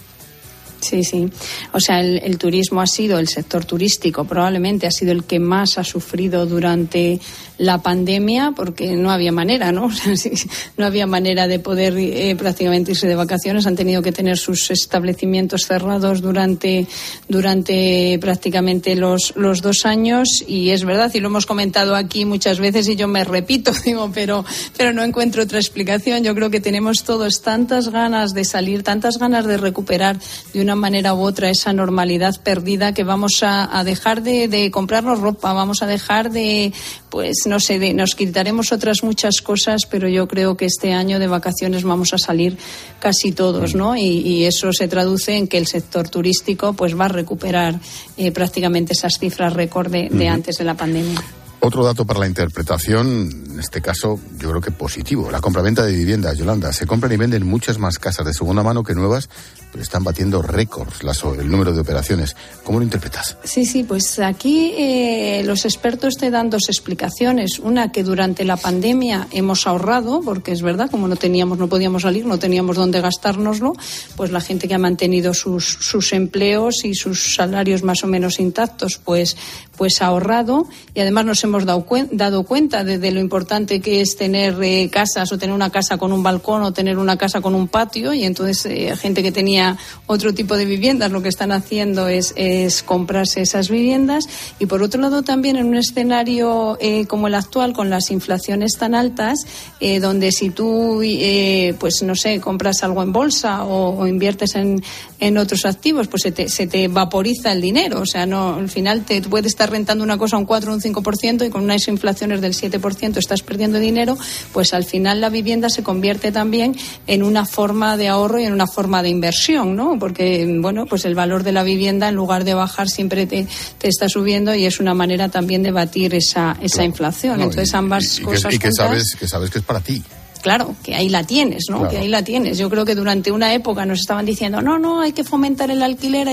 Sí. O sea, el turismo ha sido, el sector turístico probablemente ha sido el que más ha sufrido durante la pandemia, porque no había manera, ¿no? O sea, no había manera de poder prácticamente irse de vacaciones. Han tenido que tener sus establecimientos cerrados durante prácticamente los 2 años, y es verdad, y lo hemos comentado aquí muchas veces y yo me repito, digo, pero no encuentro otra explicación. Yo creo que tenemos todos tantas ganas de salir, tantas ganas de recuperar de una manera u otra esa normalidad perdida, que vamos a dejar de comprarnos ropa, vamos a dejar de, pues no sé, nos quitaremos otras muchas cosas, pero yo creo que este año de vacaciones vamos a salir casi todos, ¿no? Y eso se traduce en que el sector turístico pues va a recuperar prácticamente esas cifras récord de antes de la pandemia. Otro dato para la interpretación, en este caso yo creo que positivo, la compraventa de viviendas, Yolanda. Se compran y venden muchas más casas de segunda mano que nuevas, pero están batiendo récords el número de operaciones. ¿Cómo lo interpretas? Sí, pues aquí los expertos te dan 2 explicaciones. Una, que durante la pandemia hemos ahorrado, porque es verdad, como no podíamos salir, no teníamos dónde gastárnoslo, pues la gente que ha mantenido sus empleos y sus salarios más o menos intactos, pues ha ahorrado, y además nos hemos dado cuenta de lo importante que es tener casas, o tener una casa con un balcón, o tener una casa con un patio, y entonces gente que tenía Ucrania otro tipo de viviendas, lo que están haciendo es comprarse esas viviendas. Y por otro lado también en un escenario como el actual, con las inflaciones tan altas, donde si tú pues no sé, compras algo en bolsa o inviertes en otros activos, pues se te vaporiza el dinero. O sea, no, al final te puede estar rentando una cosa un 4 o un 5% y con unas inflaciones del 7% estás perdiendo dinero. Pues al final la vivienda se convierte también en una forma de ahorro y en una forma de inversión, ¿no? Porque, bueno, pues el valor de la vivienda, en lugar de bajar, siempre te está subiendo, y es una manera también de batir esa inflación. No, entonces ambas cosas y que sabes que es para ti. Claro, que ahí la tienes, ¿no? Claro. Que ahí la tienes. Yo creo que durante una época nos estaban diciendo, no, hay que fomentar el alquiler,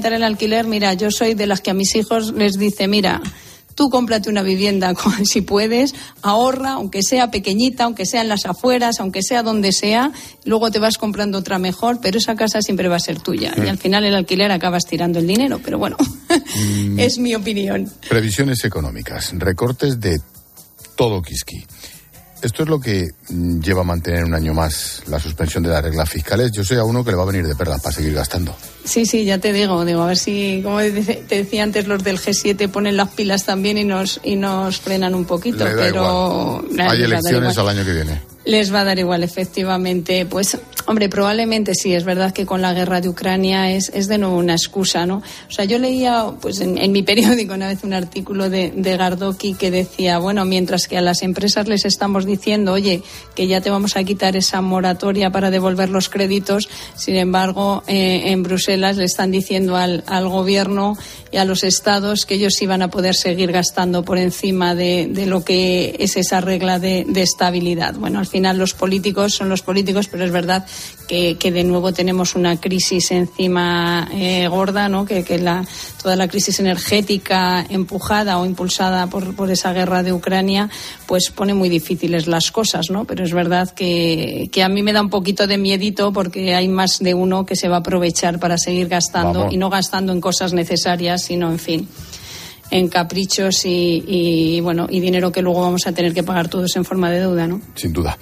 Mira, yo soy de las que a mis hijos les dice, mira, tú cómprate una vivienda si puedes, ahorra, aunque sea pequeñita, aunque sea en las afueras, aunque sea donde sea, luego te vas comprando otra mejor, pero esa casa siempre va a ser tuya. Y al final el alquiler acabas tirando el dinero, pero bueno, es mi opinión. Previsiones económicas, recortes de todo quisqui. Esto es lo que lleva a mantener un año más la suspensión de las reglas fiscales. Yo soy a uno que le va a venir de perlas para seguir gastando. Sí, ya te digo, a ver si, como te decía antes, los del G7 ponen las pilas también y nos frenan un poquito. Pero hay elecciones al año que viene. Les va a dar igual, efectivamente. Pues, hombre, probablemente sí. Es verdad que con la guerra de Ucrania es de nuevo una excusa, ¿no? O sea, yo leía pues en mi periódico una vez un artículo de Gardoki que decía, bueno, mientras que a las empresas les estamos diciendo, oye, que ya te vamos a quitar esa moratoria para devolver los créditos, sin embargo, en Bruselas le están diciendo al gobierno y a los estados que ellos iban a poder seguir gastando por encima de lo que es esa regla de estabilidad. Bueno, al final los políticos son los políticos, pero es verdad que de nuevo tenemos una crisis encima gorda, ¿no? Que toda la crisis energética empujada o impulsada por esa guerra de Ucrania, pues pone muy difíciles las cosas, ¿no? Pero es verdad que a mí me da un poquito de miedito, porque hay más de uno que se va a aprovechar para seguir gastando. Vamos. Y no gastando en cosas necesarias, sino, en fin, en caprichos y dinero que luego vamos a tener que pagar todos en forma de deuda, ¿no? Sin duda.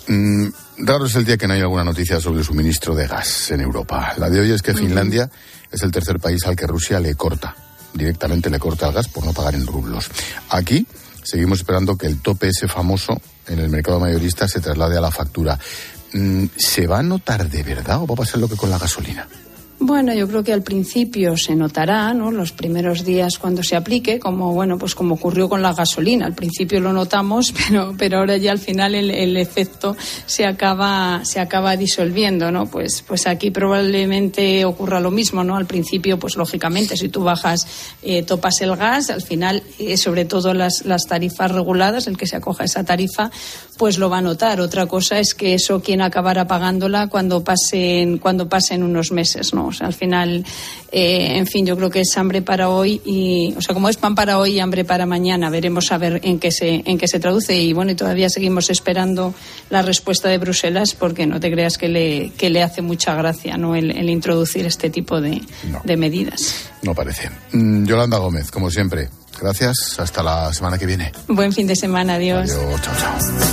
Raro es el día que no hay alguna noticia sobre el suministro de gas en Europa. La de hoy es que Finlandia es el tercer país al que Rusia directamente le corta el gas por no pagar en rublos. Aquí seguimos esperando que el tope ese famoso en el mercado mayorista se traslade a la factura. ¿Se va a notar de verdad o va a pasar lo que con la gasolina? Bueno, yo creo que al principio se notará, ¿no? Los primeros días cuando se aplique, como ocurrió con la gasolina. Al principio lo notamos, pero ahora ya al final el efecto se acaba disolviendo, ¿no? Pues aquí probablemente ocurra lo mismo, ¿no? Al principio, pues lógicamente, si tú bajas, topas el gas, al final, sobre todo las tarifas reguladas, el que se acoja a esa tarifa, pues lo va a notar. Otra cosa es que eso quien acabará pagándola cuando pasen unos meses, ¿no? O sea, al final, en fin, yo creo que es hambre para hoy como es pan para hoy y hambre para mañana. Veremos a ver en qué se traduce, y bueno, y todavía seguimos esperando la respuesta de Bruselas, porque no te creas que le hace mucha gracia, ¿no? El introducir este tipo de medidas. No parece. Yolanda Gómez, como siempre, gracias. Hasta la semana que viene. Buen fin de semana. Adiós. Adiós. Chao.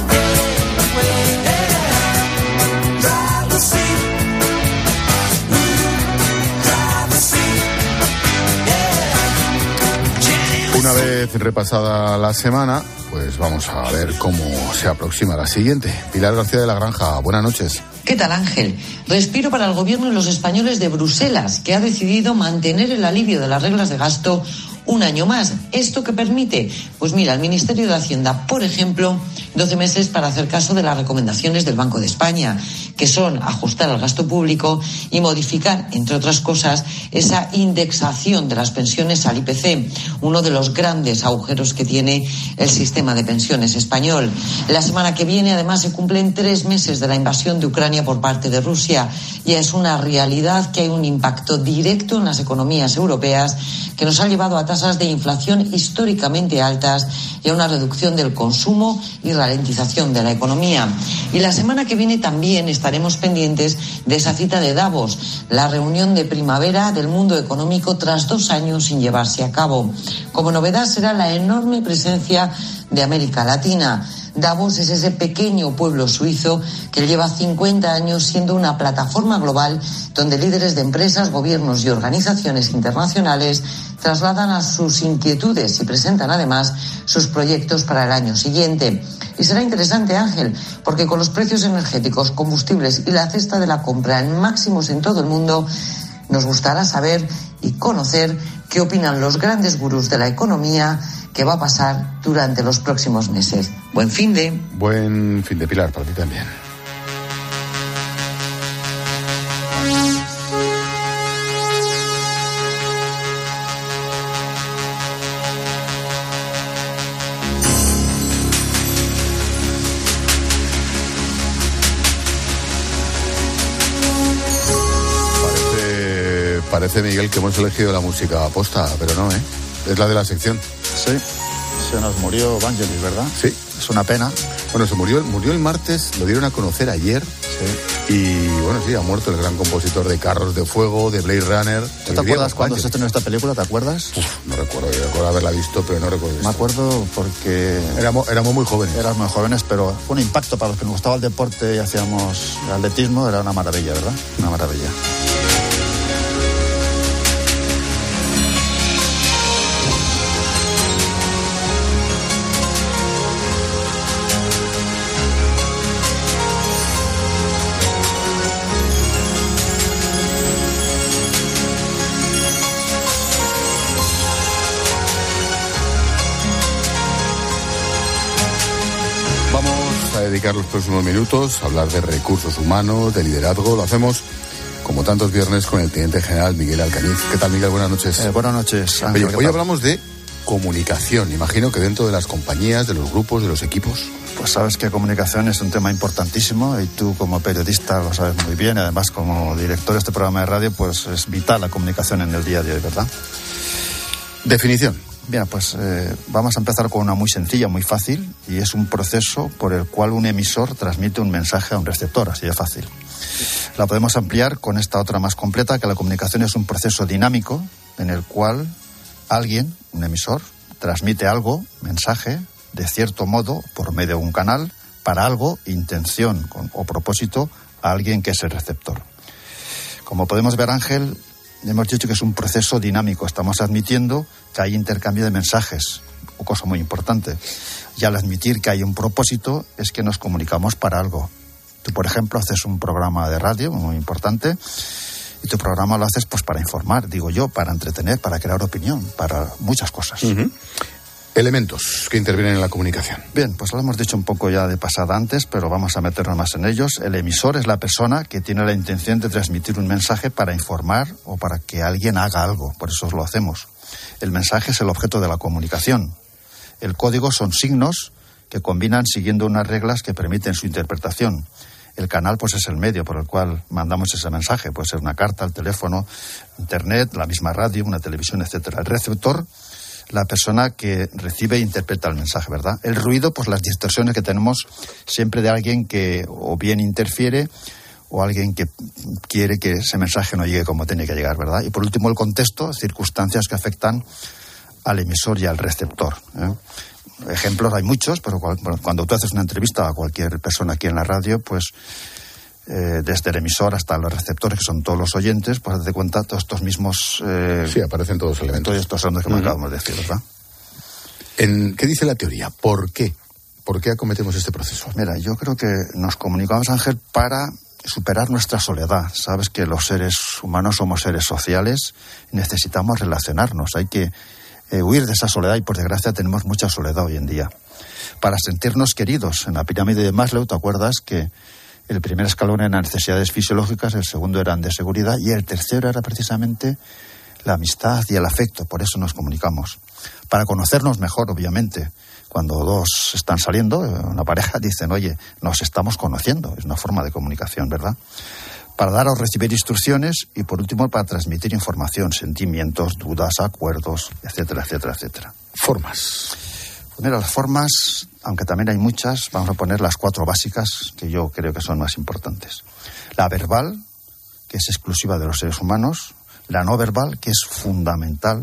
Una vez repasada la semana, pues vamos a ver cómo se aproxima la siguiente. Pilar García de la Granja, buenas noches. ¿Qué tal, Ángel? Respiro para el gobierno y los españoles de Bruselas, que ha decidido mantener el alivio de las reglas de gasto un año más. ¿Esto qué permite? Pues mira, el Ministerio de Hacienda, por ejemplo, 12 meses para hacer caso de las recomendaciones del Banco de España, que son ajustar al gasto público y modificar, entre otras cosas, esa indexación de las pensiones al IPC, uno de los grandes agujeros que tiene el sistema de pensiones español. La semana que viene, además, se cumplen 3 meses de la invasión de Ucrania por parte de Rusia. Ya es una realidad que hay un impacto directo en las economías europeas que nos ha llevado a tasas de inflación históricamente altas y a una reducción del consumo y ralentización de la economía. Y la semana que viene también estaremos pendientes de esa cita de Davos, la reunión de primavera del mundo económico tras 2 años sin llevarse a cabo. Como novedad será la enorme presencia de América Latina. Davos es ese pequeño pueblo suizo que lleva 50 años siendo una plataforma global donde líderes de empresas, gobiernos y organizaciones internacionales trasladan a sus inquietudes y presentan además sus proyectos para el año siguiente. Y será interesante, Ángel, porque con los precios energéticos, combustibles y la cesta de la compra en máximos en todo el mundo, nos gustará saber y conocer qué opinan los grandes gurús de la economía que va a pasar durante los próximos meses. Buen fin de Pilar, para ti también. Parece, Miguel, que hemos elegido la música aposta, pero no, ¿eh? Es la de la sección. Sí, se nos murió Vangelis, ¿verdad? Sí. Es una pena. Bueno, murió el martes, lo dieron a conocer ayer. Sí. Y bueno, sí, ha muerto el gran compositor de Carros de Fuego, de Blade Runner. ¿Tú te acuerdas cuando se estrenó esta película? ¿Te acuerdas? No recuerdo, yo recuerdo haberla visto, pero no recuerdo. Me acuerdo porque... Éramos muy jóvenes. Éramos muy jóvenes, pero fue un impacto para los que nos gustaba el deporte y hacíamos el atletismo, era una maravilla, ¿verdad? Una maravilla. Dedicar los próximos minutos a hablar de recursos humanos, de liderazgo. Lo hacemos, como tantos viernes, con el teniente general Miguel Alcañiz. ¿Qué tal, Miguel? Buenas noches. Buenas noches, Ángel. Hoy hablamos de comunicación. Imagino que dentro de las compañías, de los grupos, de los equipos. Pues sabes que comunicación es un tema importantísimo y tú como periodista lo sabes muy bien. Además, como director de este programa de radio, pues es vital la comunicación en el día de hoy, ¿verdad? Definición. Bien, pues vamos a empezar con una muy sencilla, muy fácil, y es un proceso por el cual un emisor transmite un mensaje a un receptor, así de fácil. La podemos ampliar con esta otra más completa, que la comunicación es un proceso dinámico en el cual alguien, un emisor, transmite algo, mensaje, de cierto modo, por medio de un canal, para algo, intención o propósito, a alguien que es el receptor. Como podemos ver, Ángel, hemos dicho que es un proceso dinámico. Estamos admitiendo que hay intercambio de mensajes, cosa muy importante. Y al admitir que hay un propósito, es que nos comunicamos para algo. Tú, por ejemplo, haces un programa de radio muy importante y tu programa lo haces pues para informar, digo yo, para entretener, para crear opinión, para muchas cosas. Uh-huh. Elementos que intervienen en la comunicación. Bien, pues lo hemos dicho un poco ya de pasada antes, pero vamos a meternos más en ellos. El emisor es la persona que tiene la intención de transmitir un mensaje para informar o para que alguien haga algo, por eso lo hacemos. El mensaje es el objeto de la comunicación. El código son signos que combinan siguiendo unas reglas que permiten su interpretación. El canal pues es el medio por el cual mandamos ese mensaje, puede ser una carta, el teléfono, internet, la misma radio, una televisión, etcétera. El receptor, la persona que recibe e interpreta el mensaje, ¿verdad? El ruido, pues las distorsiones que tenemos siempre de alguien que o bien interfiere o alguien que quiere que ese mensaje no llegue como tiene que llegar, ¿verdad? Y por último, el contexto, circunstancias que afectan al emisor y al receptor, ¿eh? Ejemplos hay muchos, pero cuando tú haces una entrevista a cualquier persona aquí en la radio, pues desde el emisor hasta los receptores, que son todos los oyentes, pues hazte cuenta, todos estos mismos... sí, aparecen todos los elementos. Todos estos son los que acabamos de decir, ¿verdad? ¿Qué dice la teoría? ¿Por qué? ¿Por qué acometemos este proceso? Pues mira, yo creo que nos comunicamos, Ángel, para superar nuestra soledad. Sabes que los seres humanos somos seres sociales y necesitamos relacionarnos. Hay que huir de esa soledad y, por desgracia, tenemos mucha soledad hoy en día. Para sentirnos queridos. En la pirámide de Maslow, ¿te acuerdas que el primer escalón eran necesidades fisiológicas, el segundo eran de seguridad y el tercero era precisamente la amistad y el afecto? Por eso nos comunicamos. Para conocernos mejor, obviamente. Cuando dos están saliendo, una pareja, dicen, oye, nos estamos conociendo. Es una forma de comunicación, ¿verdad? Para dar o recibir instrucciones y, por último, para transmitir información, sentimientos, dudas, acuerdos, etcétera, etcétera, etcétera. Formas. Pues mira, las formas, aunque también hay muchas, vamos a poner las 4 básicas que yo creo que son más importantes. La verbal, que es exclusiva de los seres humanos. La no verbal, que es fundamental,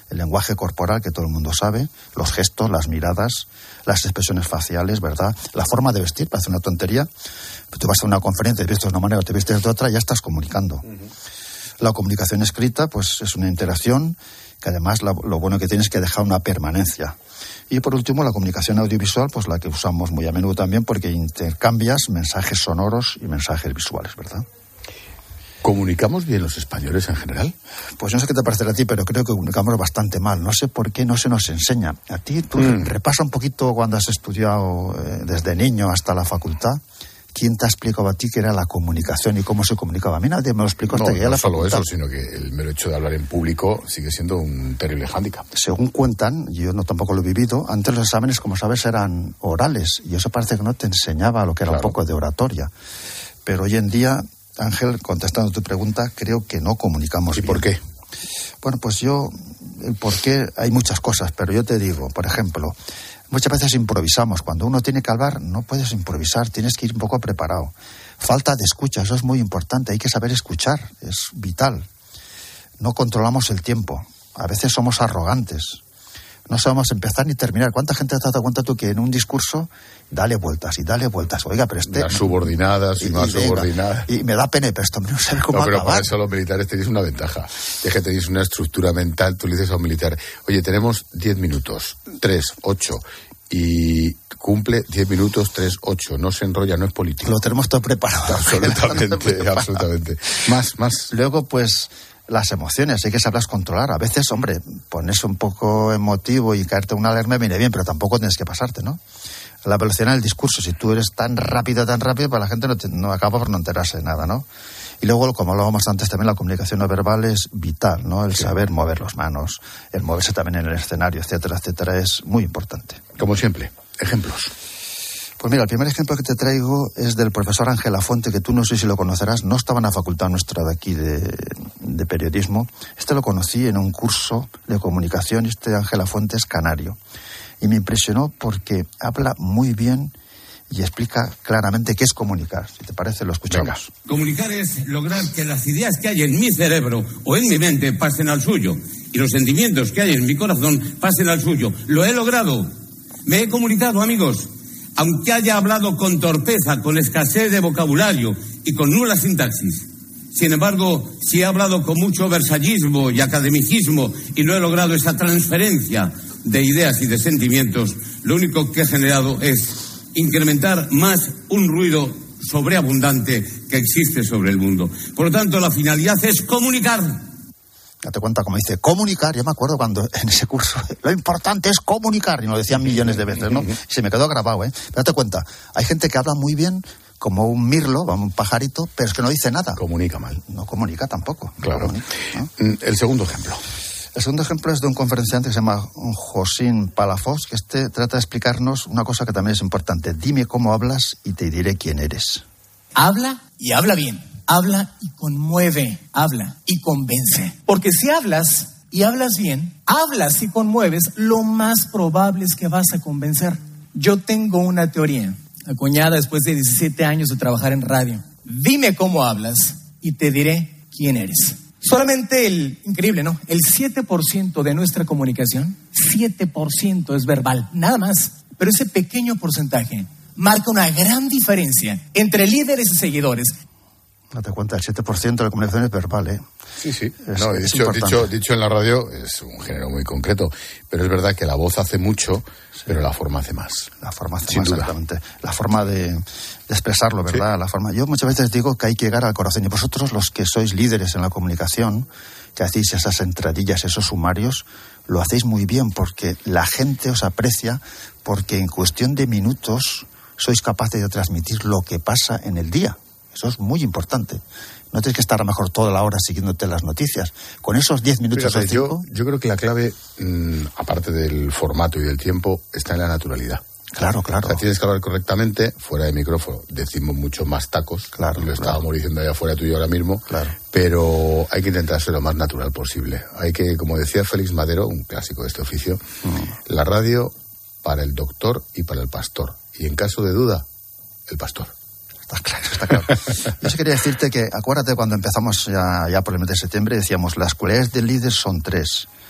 el lenguaje corporal que todo el mundo sabe, los gestos, las miradas, las expresiones faciales, ¿verdad? La forma de vestir, parece una tontería. Tú vas a una conferencia, te vistes de una manera o te vistes de otra, ya estás comunicando. La comunicación escrita, pues es una interacción que además lo bueno que tiene es que deja una permanencia. Y por último, la comunicación audiovisual, pues la que usamos muy a menudo también porque intercambias mensajes sonoros y mensajes visuales, ¿verdad? ¿Comunicamos bien los españoles en general? Pues no sé qué te parecerá a ti, pero creo que comunicamos bastante mal. No sé por qué no se nos enseña. A ti, tú repasa un poquito cuando has estudiado desde niño hasta la facultad. ¿Quién te ha explicado a ti qué era la comunicación y cómo se comunicaba? A mí nadie me lo explicó hasta que llegué a la facultad. No solo eso, sino que el mero hecho de hablar en público sigue siendo un terrible hándicap. Según cuentan, yo no tampoco lo he vivido, antes los exámenes, como sabes, eran orales y eso parece que no te enseñaba lo que era un poco de oratoria. Pero hoy en día, Ángel, contestando tu pregunta, creo que no comunicamos bien. ¿Y por qué? Bueno, pues el por qué, hay muchas cosas, pero yo te digo, por ejemplo, muchas veces improvisamos. Cuando uno tiene que hablar, no puedes improvisar, tienes que ir un poco preparado. Falta de escucha, eso es muy importante, hay que saber escuchar, es vital. No controlamos el tiempo, a veces somos arrogantes, no sabemos empezar ni terminar. ¿Cuánta gente te has dado cuenta tú que en un discurso dale vueltas y dale vueltas? Oiga, pero las subordinadas y más subordinadas. Y me da pena, pero esto no sabe cómo pero acabar. Para eso los militares tenéis una ventaja. Es que tenéis una estructura mental. Tú le dices a un militar, oye, tenemos 10 minutos, 3, 8... y cumple 10 minutos, 3, 8. No se enrolla, no es político. Lo tenemos todo preparado. Absolutamente, absolutamente. Más. Luego, pues, las emociones, hay que saberlas controlar. A veces, hombre, ponerse un poco emotivo y caerte una alarma viene bien, pero tampoco tienes que pasarte, ¿no? La velocidad en el discurso, si tú eres tan rápido, pues la gente no acaba por no enterarse de nada, ¿no? Y luego, como hablábamos antes, también la comunicación no verbal es vital, ¿no? El saber mover las manos, el moverse también en el escenario, etcétera, etcétera, es muy importante. Como siempre, ejemplos. Pues mira, el primer ejemplo que te traigo es del profesor Ángel Lafuente, que tú no sé si lo conocerás, no estaba en la facultad nuestra de aquí de periodismo. Este lo conocí en un curso de comunicación, Ángel Lafuente es canario. Y me impresionó porque habla muy bien y explica claramente qué es comunicar. Si te parece, lo escuchamos. Comunicar es lograr que las ideas que hay en mi cerebro o en mi mente pasen al suyo y los sentimientos que hay en mi corazón pasen al suyo. Lo he logrado. Me he comunicado, amigos. Aunque haya hablado con torpeza, con escasez de vocabulario y con nula sintaxis. Sin embargo, si he hablado con mucho versallismo y academicismo y no he logrado esa transferencia de ideas y de sentimientos, lo único que he generado es incrementar más un ruido sobreabundante que existe sobre el mundo. Por lo tanto, la finalidad es comunicar. Date cuenta, como dice, comunicar. Yo me acuerdo cuando en ese curso, lo importante es comunicar, y nos lo decían millones de veces, ¿no? Y se me quedó grabado, ¿eh? Pero date cuenta, hay gente que habla muy bien, como un mirlo, un pajarito, pero es que no dice nada. Comunica mal. No comunica tampoco. Claro. No comunica, ¿no? El segundo ejemplo. El segundo ejemplo es de un conferenciante que se llama Josín Palafox, que trata de explicarnos una cosa que también es importante. Dime cómo hablas y te diré quién eres. Habla y habla bien. Habla y conmueve. Habla y convence. Porque si hablas y hablas bien, hablas y conmueves, lo más probable es que vas a convencer. Yo tengo una teoría, acuñada después de 17 años de trabajar en radio. Dime cómo hablas y te diré quién eres. Solamente increíble, ¿no? El 7% de nuestra comunicación, 7% es verbal, nada más. Pero ese pequeño porcentaje marca una gran diferencia entre líderes y seguidores. Date cuenta, el 7% de la comunicación es verbal, ¿eh? Sí. Dicho en la radio es un género muy concreto, pero es verdad que la voz hace mucho, pero la forma hace más. La forma hace sin más, duda. Exactamente. La forma de expresarlo, ¿verdad? Sí. La forma. Yo muchas veces digo que hay que llegar al corazón. Y vosotros, los que sois líderes en la comunicación, que hacéis esas entradillas, esos sumarios, lo hacéis muy bien porque la gente os aprecia, porque en cuestión de minutos sois capaces de transmitir lo que pasa en el día. Eso es muy importante. No tienes que estar a lo mejor toda la hora siguiéndote las noticias. Con esos 10 minutos o 5... Yo creo que la clave, aparte del formato y del tiempo, está en la naturalidad. Claro. O sea, tienes que hablar correctamente, fuera de micrófono. Decimos mucho más tacos. Claro. Lo estábamos diciendo allá afuera tú y yo ahora mismo. Claro. Pero hay que intentar ser lo más natural posible. Hay que, como decía Félix Madero, un clásico de este oficio, la radio para el doctor y para el pastor. Y en caso de duda, el pastor. Está claro. Yo sí quería decirte que, acuérdate cuando empezamos ya por el mes de septiembre, decíamos, las cualidades del líder son 3.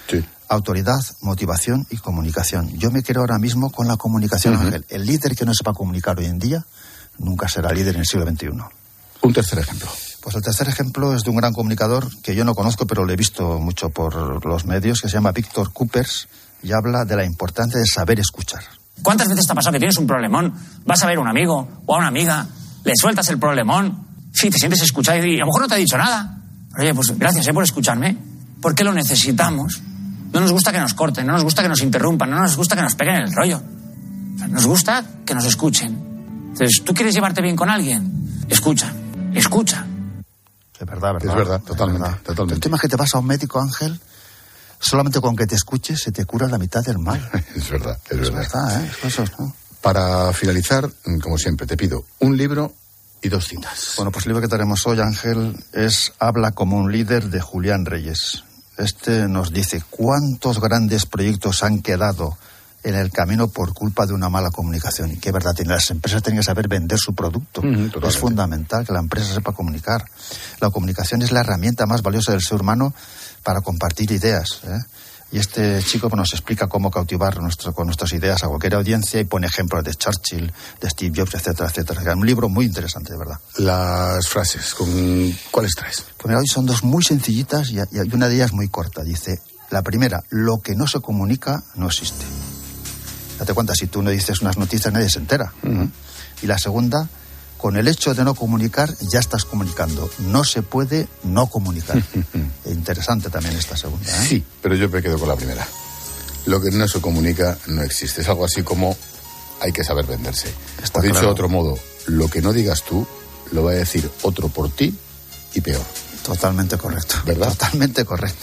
Sí. Autoridad, motivación y comunicación. Yo me quedo ahora mismo con la comunicación, Ángel. El líder que no sepa comunicar hoy en día nunca será líder en el siglo XXI. Un tercer ejemplo. Pues el tercer ejemplo es de un gran comunicador que yo no conozco, pero lo he visto mucho por los medios, que se llama Víctor Coopers, y habla de la importancia de saber escuchar. ¿Cuántas veces te ha pasado que tienes un problemón? Vas a ver a un amigo o a una amiga, le sueltas el problemón, sí, te sientes escuchado y a lo mejor no te ha dicho nada. Pero oye, pues gracias por escucharme, porque lo necesitamos. No nos gusta que nos corten, no nos gusta que nos interrumpan, no nos gusta que nos peguen el rollo. O sea, nos gusta que nos escuchen. Entonces, ¿tú quieres llevarte bien con alguien? Escucha. Es verdad. Es verdad, totalmente. El tema es que te vas a un médico, Ángel, solamente con que te escuche se te cura la mitad del mal. Es verdad. Eso, ¿no? Para finalizar, como siempre, te pido un libro y 2 citas. Bueno, pues el libro que tenemos hoy, Ángel, es Habla como un líder, de Julián Reyes. Este nos dice cuántos grandes proyectos han quedado en el camino por culpa de una mala comunicación. Y qué verdad tiene. Las empresas tienen que saber vender su producto. Es fundamental que la empresa sepa comunicar. La comunicación es la herramienta más valiosa del ser humano para compartir ideas, ¿eh? Y este chico nos explica cómo cautivar con nuestras ideas a cualquier audiencia y pone ejemplos de Churchill, de Steve Jobs, etcétera, etcétera. Un libro muy interesante, de verdad. Las frases, ¿cuáles traes? Pues mira, hoy son 2 muy sencillitas y una de ellas muy corta. Dice, la primera, lo que no se comunica no existe. Date cuenta, si tú no dices unas noticias nadie se entera. Y la segunda, con el hecho de no comunicar ya estás comunicando. No se puede no comunicar. Interesante también esta segunda, ¿eh? Sí, pero yo me quedo con la primera. Lo que no se comunica no existe. Es algo así como hay que saber venderse. O dicho de otro modo, lo que no digas tú lo va a decir otro por ti y peor. Totalmente correcto. ¿Verdad? Totalmente correcto.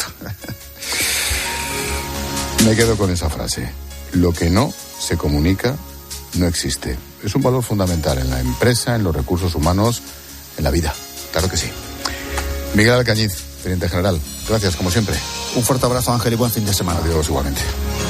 Me quedo con esa frase. Lo que no se comunica no existe. Es un valor fundamental en la empresa, en los recursos humanos, en la vida. Claro que sí. Miguel Alcañiz, gerente general, gracias como siempre. Un fuerte abrazo, Ángel, y buen fin de semana. Adiós, igualmente.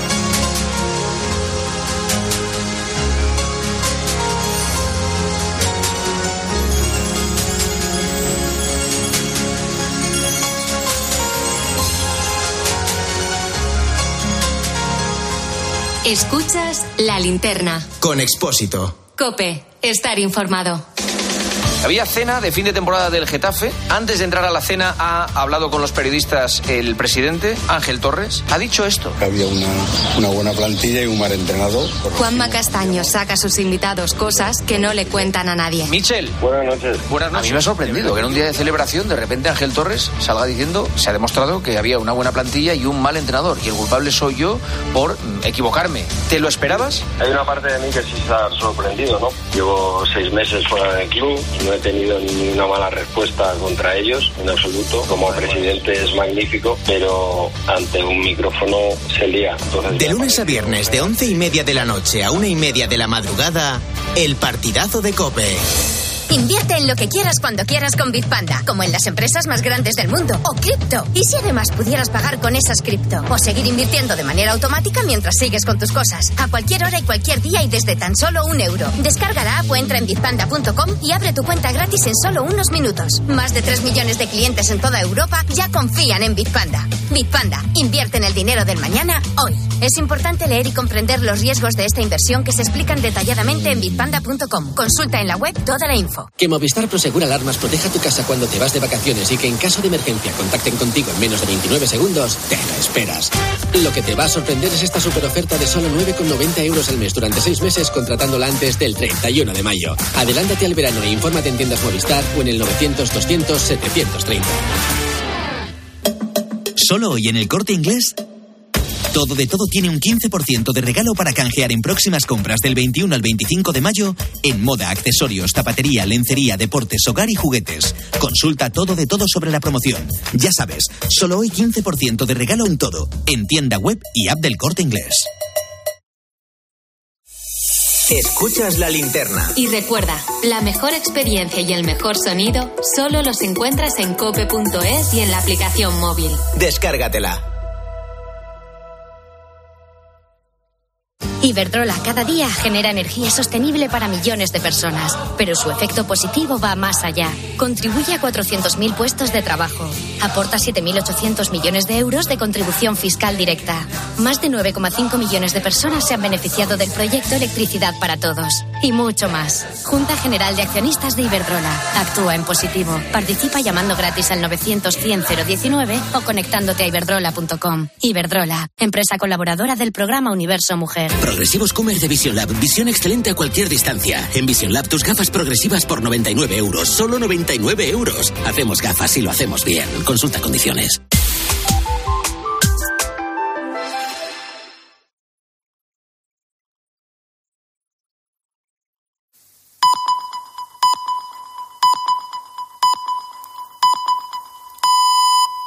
Escuchas La Linterna. Con Expósito. COPE. Estar informado. Había cena de fin de temporada del Getafe. Antes de entrar a la cena ha hablado con los periodistas el presidente, Ángel Torres. Ha dicho esto. Había una buena plantilla y un mal entrenador. Juanma Castaño saca a sus invitados cosas que no le cuentan a nadie. Michel. Buenas noches. Buenas noches. A mí me ha sorprendido que en un día de celebración de repente Ángel Torres salga diciendo, se ha demostrado que había una buena plantilla y un mal entrenador. Y el culpable soy yo por equivocarme. ¿Te lo esperabas? Hay una parte de mí que sí se ha sorprendido, ¿no? Llevo 6 meses fuera del club. No he tenido ni una mala respuesta contra ellos, en absoluto. Como presidente es magnífico, pero ante un micrófono se lía. Entonces, de lunes a viernes, de 11:30 de la noche a 1:30 de la madrugada, el partidazo de COPE. Invierte en lo que quieras cuando quieras con Bitpanda, como en las empresas más grandes del mundo. O cripto. ¿Y si además pudieras pagar con esas cripto? O seguir invirtiendo de manera automática mientras sigues con tus cosas. A cualquier hora y cualquier día y desde tan solo €1. Descarga la app o entra en bitpanda.com y abre tu cuenta gratis en solo unos minutos. Más de 3 millones de clientes en toda Europa ya confían en Bitpanda. Bitpanda. Invierte en el dinero del mañana hoy. Es importante leer y comprender los riesgos de esta inversión que se explican detalladamente en bitpanda.com. Consulta en la web toda la info. Que Movistar Prosegur Alarmas proteja tu casa cuando te vas de vacaciones y que en caso de emergencia contacten contigo en menos de 29 segundos, te lo esperas. Lo que te va a sorprender es esta superoferta de solo 9,90 € al mes durante 6 meses contratándola antes del 31 de mayo. Adelántate al verano e infórmate en tiendas Movistar o en el 900-200-730. Solo hoy en El Corte Inglés, Todo de Todo tiene un 15% de regalo para canjear en próximas compras del 21 al 25 de mayo en moda, accesorios, zapatería, lencería, deportes, hogar y juguetes. Consulta Todo de Todo sobre la promoción. Ya sabes, solo hoy 15% de regalo en todo, en tienda web y app del Corte Inglés. Escuchas La Linterna. Y recuerda, la mejor experiencia y el mejor sonido solo los encuentras en cope.es y en la aplicación móvil. Descárgatela. Iberdrola cada día genera energía sostenible para millones de personas, pero su efecto positivo va más allá. Contribuye a 400.000 puestos de trabajo. Aporta 7.800 millones de euros de contribución fiscal directa. Más de 9,5 millones de personas se han beneficiado del proyecto Electricidad para Todos. Y mucho más. Junta General de Accionistas de Iberdrola. Actúa en positivo. Participa llamando gratis al 900-100-019 o conectándote a iberdrola.com. Iberdrola, empresa colaboradora del programa Universo Mujer. Progresivos Comer de Vision Lab. Visión excelente a cualquier distancia. En Vision Lab tus gafas progresivas por 99 euros. Solo 99 euros. Hacemos gafas y lo hacemos bien. Consulta condiciones.